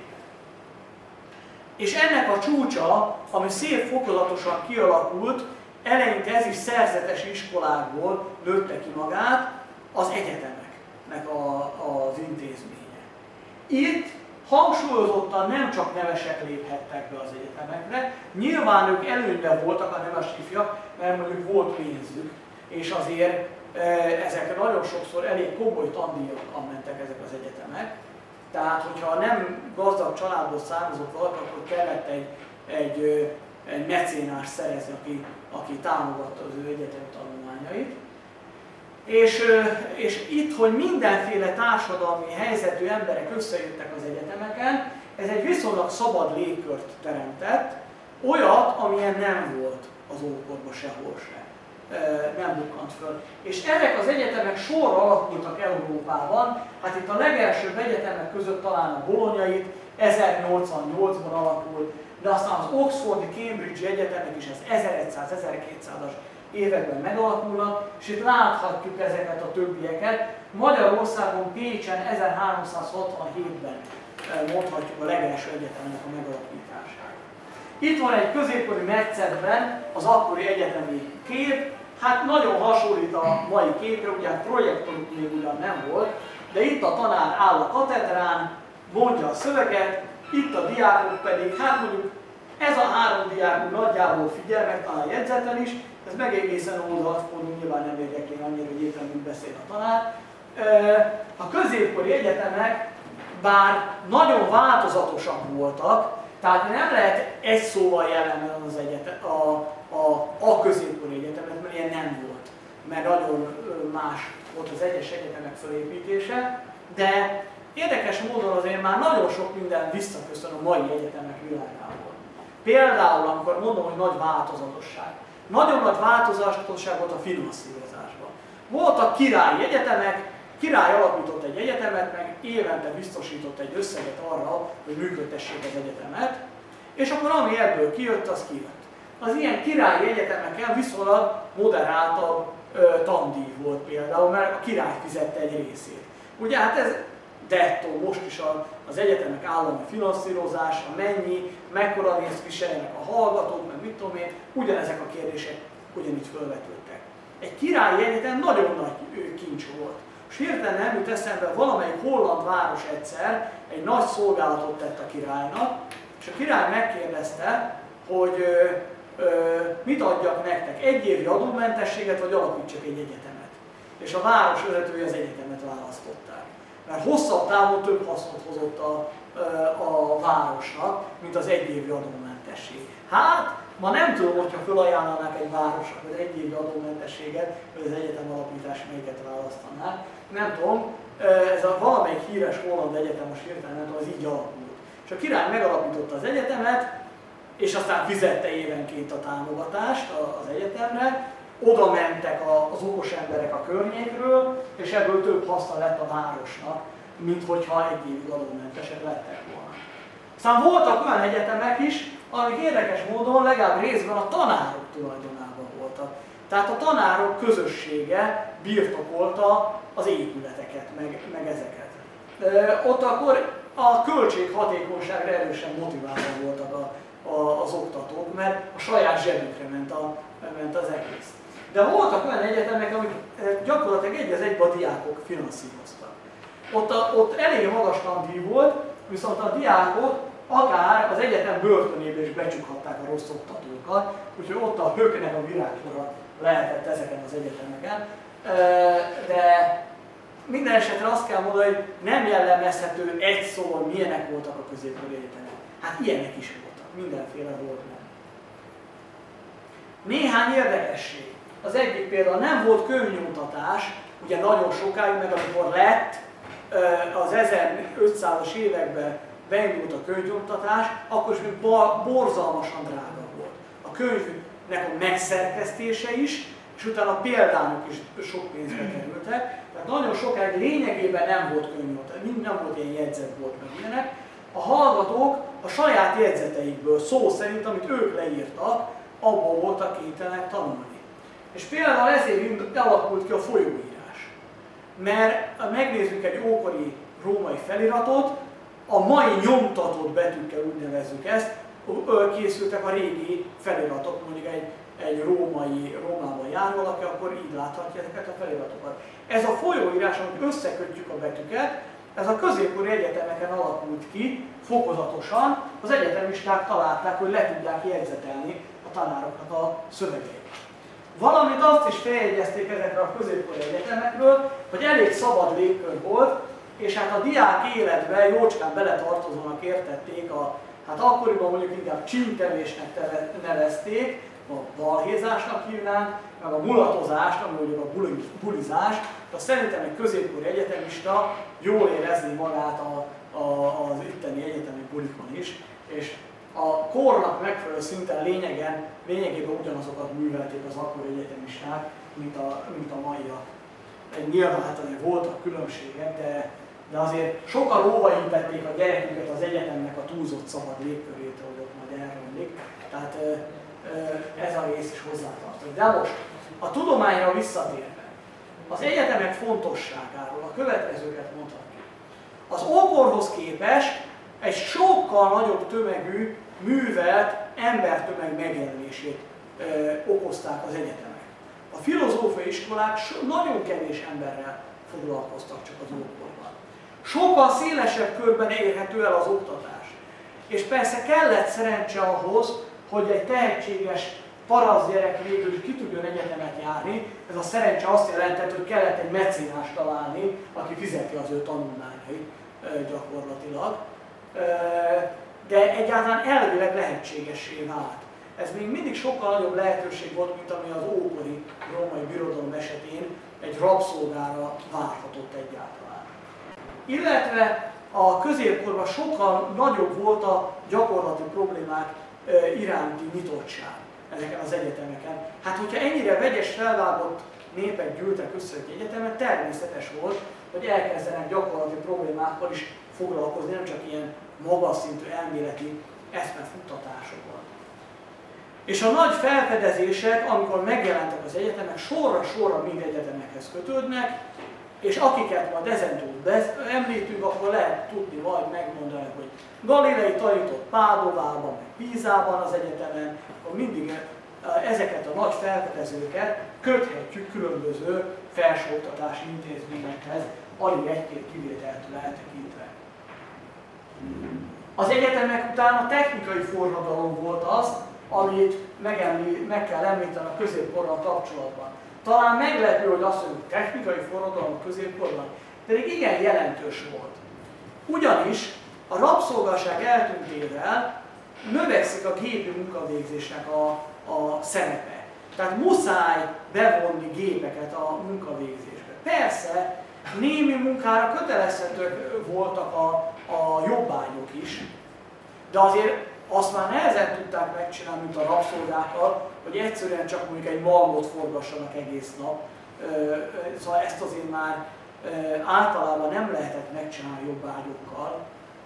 És ennek a csúcsa, ami szép fokozatosan kialakult, eleinte ez is szerzetesi iskolákból nőtte ki magát, az egyetemeknek az intézménye. Itt hangsúlyozottan nem csak nevesek léphettek be az egyetemekre, nyilván ők előnyben voltak a nemes ifjak, mert mondjuk volt pénzük, és azért ezek nagyon sokszor elég komoly tandíjakkal mentek ezek az egyetemek. Tehát, hogyha nem gazdag családból származott valaki, akkor kellett egy mecénás szerezni, aki támogatta az ő egyetemi tanulmányait. És itt, hogy mindenféle társadalmi helyzetű emberek összejöttek az egyetemeken, ez egy viszonylag szabad légkört teremtett, olyat, amilyen nem volt az ókorban sehol se. Nem bukkant föl. És ezek az egyetemek sorra alakultak Európában, hát itt a legelsőbb egyetemek között talán a bolonyait 1088-ban alakult, de aztán az Oxfordi, Cambridge egyetemek is az 1100-1200-as években megalakulnak, és itt láthatjuk ezeket a többieket. Magyarországon Pécsen 1367-ben mondhatjuk a legelső egyetemnek a megalapítását. Itt van egy középkori metszetben az akkori egyetemi kép, hát nagyon hasonlít a mai képre, ugye projektoruk még ugyan nem volt, de itt a tanár áll a katedrán, mondja a szöveget, itt a diákok pedig, hát mondjuk ez a három diák nagyjából figyel, meg talán jegyzeten is, ez meg egészen oldalfordul, nyilván nem érdekli annyira, hogy értelmű beszél a tanár. A középkori egyetemek bár nagyon változatosak voltak, tehát nem lehet egy szóval jellemzni az a középkori egyetemet, mert ilyen nem volt, mert nagyon más volt az egyes egyetemek felépítése, de érdekes módon azért már nagyon sok minden visszaköszön a mai egyetemek világából. Például, amikor mondom, hogy nagy változatosság. Nagyon nagy változatosság volt a finanszírozásban. Voltak királyi egyetemek, király alapított egy egyetemet, meg évente biztosított egy összeget arra, hogy működtessék az egyetemet, és akkor ami ebből kijött, az kijött. Az ilyen királyi egyetemeken viszonylag moderáltabb tandíj volt például, mert a király fizette egy részét. Ugye hát ez dettó most is az egyetemek állami finanszírozása, mennyi, mekkora részt viseljenek a hallgatók, meg mit tudom én, ugyanezek a kérdések ugyanígy felvetődtek. Egy királyi egyetem nagyon nagy kincs volt. És hirtelen nem jut eszembe, valamelyik holland város egyszer egy nagy szolgálatot tett a királynak, és a király megkérdezte, hogy mit adjak nektek, egy évi adómentességet, vagy alapítsak egy egyetemet. És a város vezetői az egyetemet választották. Mert hosszabb távon több hasznot hozott a városnak, mint az egyévi adómentesség. Hát, ma nem tudom, hogyha felajánlanák egy városnak az egyévi adómentességet, vagy az egyetem alapítás melyiket választanák. Nem tudom, ez a valamelyik híres holland egyetem, most hirtelen nem tudom, az így alakult. És a király megalapította az egyetemet, és aztán fizette évenként a támogatást az egyetemre, oda mentek az okos emberek a környékről, és ebből több haszna lett a városnak, mint hogyha egy évig adómentesek lettek volna. Aztán voltak olyan egyetemek is, amik érdekes módon legalább részben a tanárok tulajdonában voltak. Tehát a tanárok közössége birtokolta az épületeket, meg ezeket. Ott akkor a költséghatékonyságra erősen motiválva voltak az oktatók, mert a saját zsebükre ment az egész. De voltak olyan egyetemek, amik gyakorlatilag egy az egyben a diákok finanszíroztak. Ott elég magas tandíj volt, viszont a diákok akár az egyetem börtönébe is becsukhatták a rossz oktatókat, úgyhogy ott a höknek a virágkora lehetett ezeken az egyetemeken. De minden esetre azt kell mondani, hogy nem jellemezhető egy szóval, milyenek voltak a középkori egyetemek. Hát ilyenek is voltak, mindenféle volt meg. Néhány érdekesség. Az egyik például nem volt könyvnyomtatás, ugye nagyon sokáig, meg amikor lett az 1500-as években beindult a könyvnyomtatás, akkor is még borzalmasan drága volt. A könyvnek a megszerkesztése is, és utána a példányok is sok pénzbe kerültek. Tehát nagyon sokáig lényegében nem volt könyvnyomtatás, nem volt ilyen jegyzetbolt meg ilyenek. A hallgatók a saját jegyzeteikből, szó szerint, amit ők leírtak, abból voltak kénytelenek tanulni. És például ezért alakult ki a folyóírás. Mert megnézzük egy ókori római feliratot, a mai nyomtatott betűkkel úgy nevezzük ezt, készültek a régi feliratok, mondjuk egy Rómában jár valaki, akkor így láthatja ezeket a feliratokat. Ez a folyóírás, amit összekötjük a betűket, ez a középkori egyetemeken alakult ki, fokozatosan, az egyetemisták találták, hogy le tudják jegyzetelni a tanároknak a szövegeit. Valamint azt is feljegyezték ezekre a középkori egyetemekről, hogy elég szabad légkör volt, és hát a diák életben jócskán beletartozónak értették hát akkoriban mondjuk inkább csíntevésnek nevezték, a balhézásnak hívnánk, meg a mulatozást, ami mondjuk a bulizás. De szerintem egy középkori egyetemista jól érezni magát az itteni egyetemi bulikon is, és a kornak megfelelő szinten lényegében ugyanazokat művelték az akkori egyetemisták, mint a maiak. Nyilván hát azért voltak különbségek, de azért sokkal óvaintették a gyereküket az egyetemnek a túlzott szabad légkörétől, hogy ott majd elromlik. Tehát ez a rész is hozzátartozik. De most a tudományra visszatérve, az egyetemek fontosságáról a következőket mondhatjuk. Az ókorhoz képest egy sokkal nagyobb tömegű, művelt embertömeg megjelenését okozták az egyetemek. A filozófiai iskolák nagyon kevés emberrel foglalkoztak csak az ókorban. Sokkal szélesebb körben érhető el az oktatás. És persze kellett szerencse ahhoz, hogy egy tehetséges parasztgyerek végül is ki tudjon egyetemet járni. Ez a szerencse azt jelentett, hogy kellett egy mecénást találni, aki fizeti az ő tanulmányait gyakorlatilag. De egyáltalán elvileg lehetségessé vált. Ez még mindig sokkal nagyobb lehetőség volt, mint ami az ókori római birodalom esetén egy rabszolgára várhatott egyáltalán. Illetve a középkorban sokkal nagyobb volt a gyakorlati problémák iránti nyitottság ezeken az egyetemeken. Hát, hogyha ennyire vegyes, felvágott népek gyűltek össze egy egyetemet, természetes volt, hogy elkezdenek gyakorlati problémákkal is foglalkozni, nem csak ilyen magas szintű elméleti eszmefuttatásokban. És a nagy felfedezések, amikor megjelentek az egyetemek, sorra-sorra mind egyetemekhez kötődnek, és akiket majd ezentúl említünk, akkor lehet tudni majd megmondani, hogy Galilei tanított Pádovában, meg Pízában az egyetemen, akkor mindig ezeket a nagy felfedezőket köthetjük különböző felsőoktatási intézményekhez, alig egy-két kivételtől eltekintve. Az egyetemek után a technikai forradalom volt az, amit meg kell említeni a középkorral kapcsolatban. Talán meglepő, hogy azt mondjuk, technikai forradalom a középkorban, pedig igen jelentős volt. Ugyanis a rabszolgaság eltűntével növekszik a gépi munkavégzésnek a szerepe. Tehát muszáj bevonni gépeket a munkavégzésbe. Persze, némi munkára kötelezhetők voltak a jobbágyok is, de azért azt már nehezen tudták megcsinálni, mint a rabszolgákkal, hogy egyszerűen csak mondjuk egy malmot forgassanak egész nap. Szóval ezt azért már általában nem lehetett megcsinálni jobbágyokkal.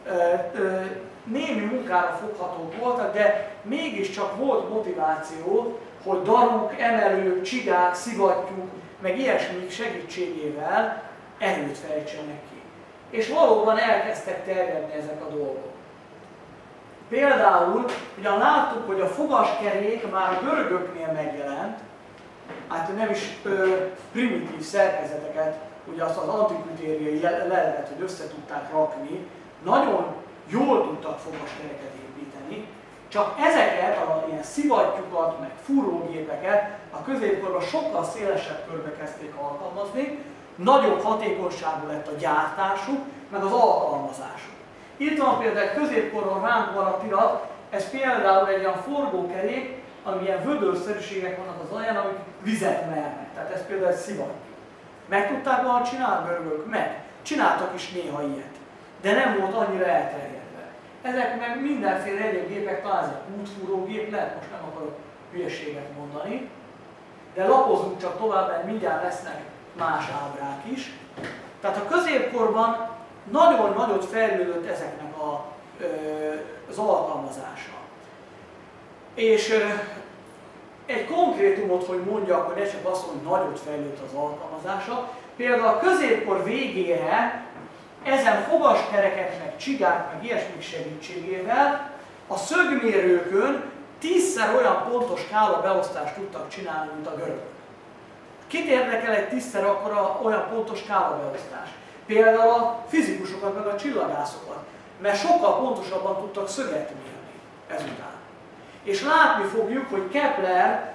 Némi munkára foghatók voltak, de mégiscsak volt motiváció, hogy daruk, emelők, csigák, szivattyúk, meg ilyesmik segítségével erőt fejtsenek ki. És valóban elkezdtek terjedni ezek a dolgok. Például, ugyan láttuk, hogy a fogaskerék már a görögöknél megjelent, hát nem is primitív szerkezeteket, ugye azt az antikütériai leletet, hogy össze tudták rakni, nagyon jól tudtak fogaskereket építeni, csak ezeket, ilyen szivattyúkat, meg fúrógépeket a középkorban sokkal szélesebb körbe kezdték alkalmazni, nagyobb hatékonyságú lett a gyártásuk, meg az alkalmazásuk. Itt van például egy középkoron ránk baratirat, ez például egy olyan forgókerék, amilyen vödörszerűségek vannak az alján, amik vizet mernek. Tehát ez például egy szivattyú. Meg tudták volna csinálni görögök? Meg. Csináltak is néha ilyet, de nem volt annyira elterjedve. Ezek meg mindenféle egyéb gépek, talán ez egy útfúrógép, lehet most nem akarok hülyeséget mondani, de lapozunk csak tovább, mert mindjárt lesznek más ábrák is. Tehát a középkorban nagyon nagyot fejlődött ezeknek az alkalmazása. És egy konkrétumot, hogy mondjak, hogy ne csak azt mondom, hogy nagyot fejlődött az alkalmazása, például a középkor végére ezen fogaskerekek, meg csigák, meg ilyesmik segítségével a szögmérőkön 10-szer olyan pontos skálabeosztást tudtak csinálni, mint a görögök. Kit érdekel egy 10-szer akkora olyan pontos skálabeosztás? Például a fizikusokat, meg a csillagászokat, mert sokkal pontosabban tudtak szöget mérni ezután. És látni fogjuk, hogy Kepler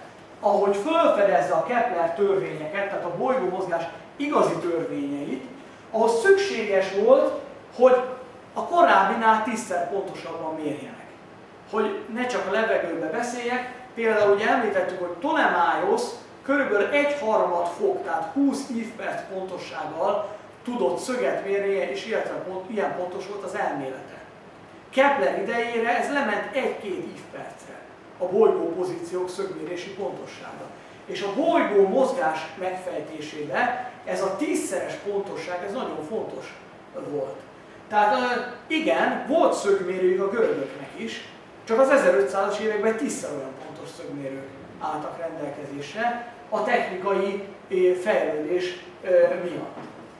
ahogy felfedezze a Kepler törvényeket, tehát a bolygómozgás igazi törvényeit, ahhoz szükséges volt, hogy a korábbinál 10-szer pontosabban mérjenek. Hogy ne csak a levegőbe beszéljek, például ugye említettük, hogy Ptolemaiosz körülbelül 1/3 fok, tehát 20 ívperc pontossággal tudott szöget mérni, és ilyen pontos volt az elmélete. Kepler idejére ez lement 1-2 ívpercre a bolygó pozíciók szögmérési pontossága. És a bolygó mozgás megfejtésében ez a 10-szeres pontosság, ez nagyon fontos volt. Tehát igen, volt szögmérőjük a görögöknek is, csak az 1500-as években 10-szer olyan pontos szögmérők álltak rendelkezésre a technikai fejlődés miatt.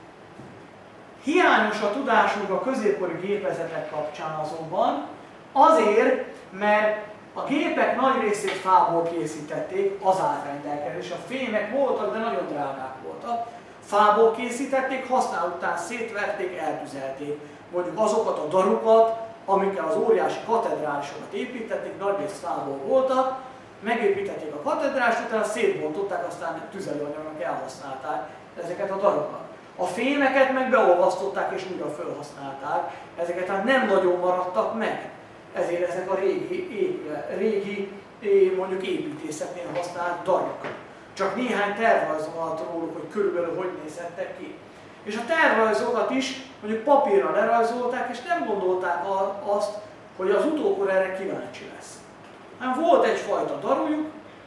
Hiányos a tudásunk a középkori gépezetek kapcsán azonban, azért, mert a gépek nagy részét fából készítették, az állt rendelkezésre. A fémek voltak, de nagyon drágák voltak. Fából készítették, használ után szétverték, eltüzelték. Mondjuk azokat a darukat, amikkel az óriási katedrálisokat építették, nagyrészt fából voltak, megépítették a katedrást, utána szétbontották, aztán tüzelőanyagnak elhasználták ezeket a darukat. A fémeket meg beolvasztották és újra felhasználták, ezeket tehát nem nagyon maradtak meg. Ezért ezek a régi mondjuk építészetnél használt daruk. Csak néhány tervrajz alatt róluk, hogy körülbelül hogy nézhettek ki. És a tervrajzokat is mondjuk papírra lerajzolták, és nem gondolták azt, hogy az utókor erre kíváncsi lesz. hanem volt egyfajta darujuk,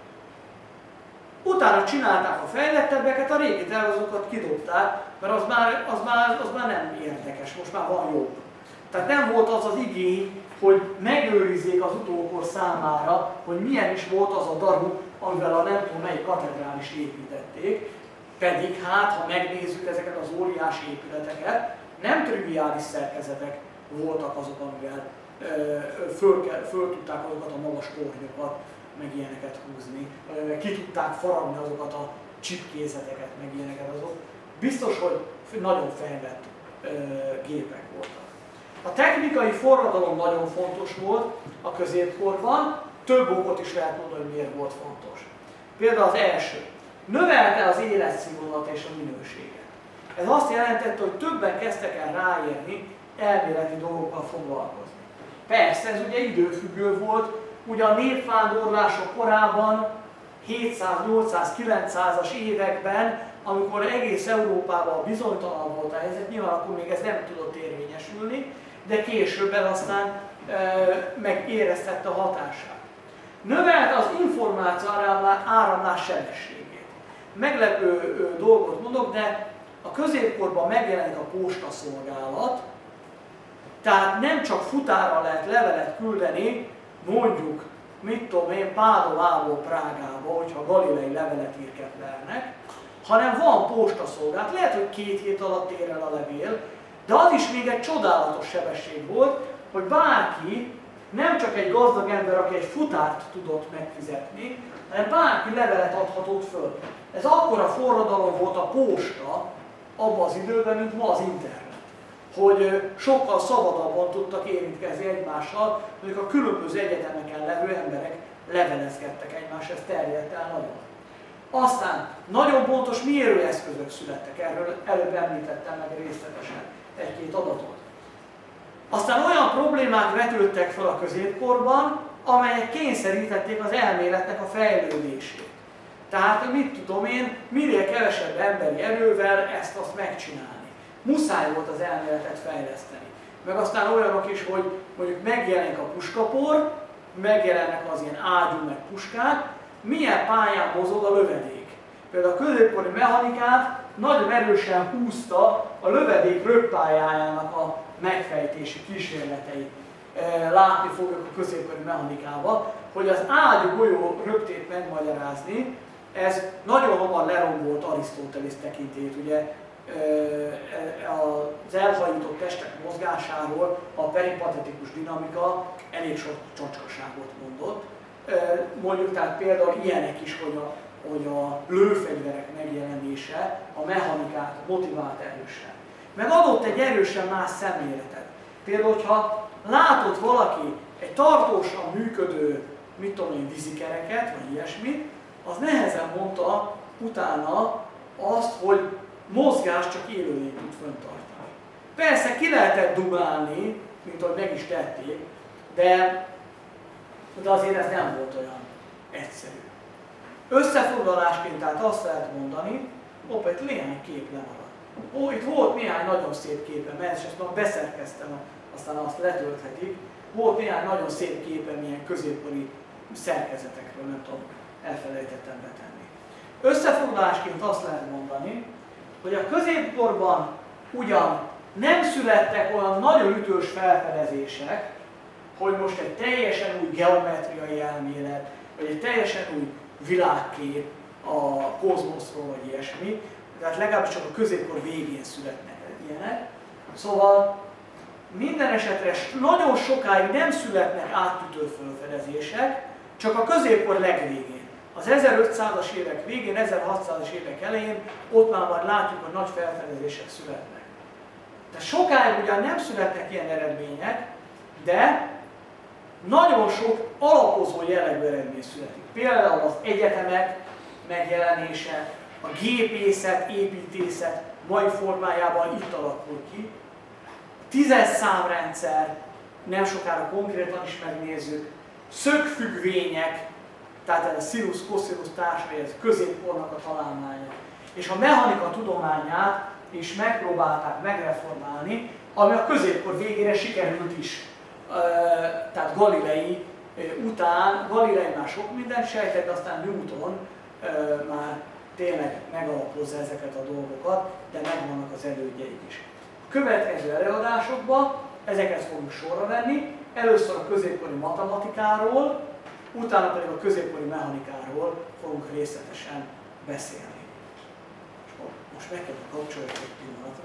utána csinálták a fejlettebbeket, a régi tervezőket kidobták, mert az már nem érdekes, most már van jobb. Tehát nem volt az az igény, hogy megőrizzék az utókor számára, hogy milyen is volt az a daru, amivel a nem tudom melyik katedrális építették, pedig hát, ha megnézzük ezeket az óriási épületeket, nem triviális szerkezetek voltak azok, amivel föl tudták azokat a magas tornyokat, meg ilyeneket húzni, ki tudták faragni azokat a csipkézeteket, meg ilyeneket azok. Biztos, hogy nagyon fejlett gépek voltak. A technikai forradalom nagyon fontos volt a középkorban, több okot is lehet mondani, hogy miért volt fontos. Például az első, növelte az életszínvonalat és a minőséget. Ez azt jelentette, hogy többen kezdtek el ráérni elméleti dolgokkal foglalkozni. Persze, ez ugye időfüggő volt, ugye a népvándorlások korában, 700, 800, 900-as években, amikor egész Európában bizonytalan volt a helyzet, nyilván akkor még ez nem tudott érvényesülni, de később ez aztán megéreztette a hatását. Növelte az információ áramlás sebességét. Meglepő dolgot mondok, de a középkorban megjelenik a postaszolgálat, tehát nem csak futárral lehet levelet küldeni, mondjuk, mit tudom én, Pádovából Prágába, hogyha galilei levelet ír Keplernek, hanem van postaszolgálat. Lehet, hogy 2 hét alatt ér el a levél, de az is még egy csodálatos sebesség volt, hogy bárki, nem csak egy gazdag ember, aki egy futárt tudott megfizetni, hanem bárki levelet adhatott föl. Ez akkora forradalom volt a posta abban az időben, mint ma az internet. Hogy sokkal szabadabban tudtak érintkezni egymással, mondjuk a különböző egyetemeken levő emberek levelezgettek egymásra, ez terjedt el nagyon. Aztán nagyon pontos mérőeszközök születtek, erről előbb említettem meg részletesen egy-két adatot. Aztán olyan problémák vetődtek fel a középkorban, amelyek kényszerítették az elméletnek a fejlődését. Tehát mit tudom én, minél kevesebb emberi erővel ezt-azt megcsinálni. Muszáj volt az elméletet fejleszteni. Meg aztán olyanok is, hogy mondjuk megjelenik a puskapor, megjelennek az ilyen ágyú meg puskák, milyen pályán mozog a lövedék. Például a középkori mechanikát nagyon erősen húzta a lövedék röppályájának a megfejtési kísérletei. Látni fogjuk a középkori mechanikában, hogy az ágyú golyó röptét megmagyarázni, ez nagyon hamar lerombolt Arisztotelész tekintélyét, ugye az elhajított testek mozgásáról a peripatetikus dinamika elég sok csacskaságot mondott. Mondjuk tehát például ilyenek is, hogy a lőfegyverek megjelenése a mechanikát motivált erősen. Meg adott egy erősen más szemléletet. Például, hogyha látott valaki egy tartósan működő, mit tudom én, vízikereket, vagy ilyesmit, az nehezen mondta utána azt, hogy mozgás csak élőlény tud fenntartani. Persze ki lehetett dubálni, mint ahogy meg is tették, de azért ez nem volt olyan egyszerű. Összefoglalásként tehát azt lehet mondani, itt néhány kép lemarad. Itt volt néhány nagyon szép képe, mert ezt már beszerkeztem, aztán azt letölthetik. Volt néhány nagyon szép képe, milyen középkori szerkezetekről, nem tudom, elfelejtettem betenni. Összefoglalásként azt lehet mondani, hogy a középkorban ugyan nem születtek olyan nagyon ütős felfedezések, hogy most egy teljesen új geometriai elmélet, vagy egy teljesen új világkép a kozmoszról, vagy ilyesmi, tehát legalábbis csak a középkor végén születnek ilyenek. Szóval minden esetre nagyon sokáig nem születnek átütő felfedezések, csak a középkor legvégén. Az 1500-as évek végén, 1600-as évek elején ott már majd látjuk, hogy nagy felfedezések születnek. Tehát sokáig ugyan nem születnek ilyen eredmények, de nagyon sok alapozó jellegű eredmény születik. Például az egyetemek megjelenése, a gépészet, építészet mai formájában itt alakul ki. A 10-es számrendszer, nem sokára konkrétan is megnézzük, szögfüggvények, tehát ez a sinus-cosinus társai, ez középkornak a találmánya. És a mechanika tudományát is megpróbálták megreformálni, ami a középkor végére sikerült is. Tehát Galilei után, Galilei már sok mindent sejtett, de aztán Newton már tényleg megalapozza ezeket a dolgokat, de megvannak az elődjeik is. A következő előadásokban ezeket fogunk sorra venni, először a középkori matematikáról, utána pedig a középkori mechanikáról fogunk részletesen beszélni. És most meg kell kapcsolni egy pillanat.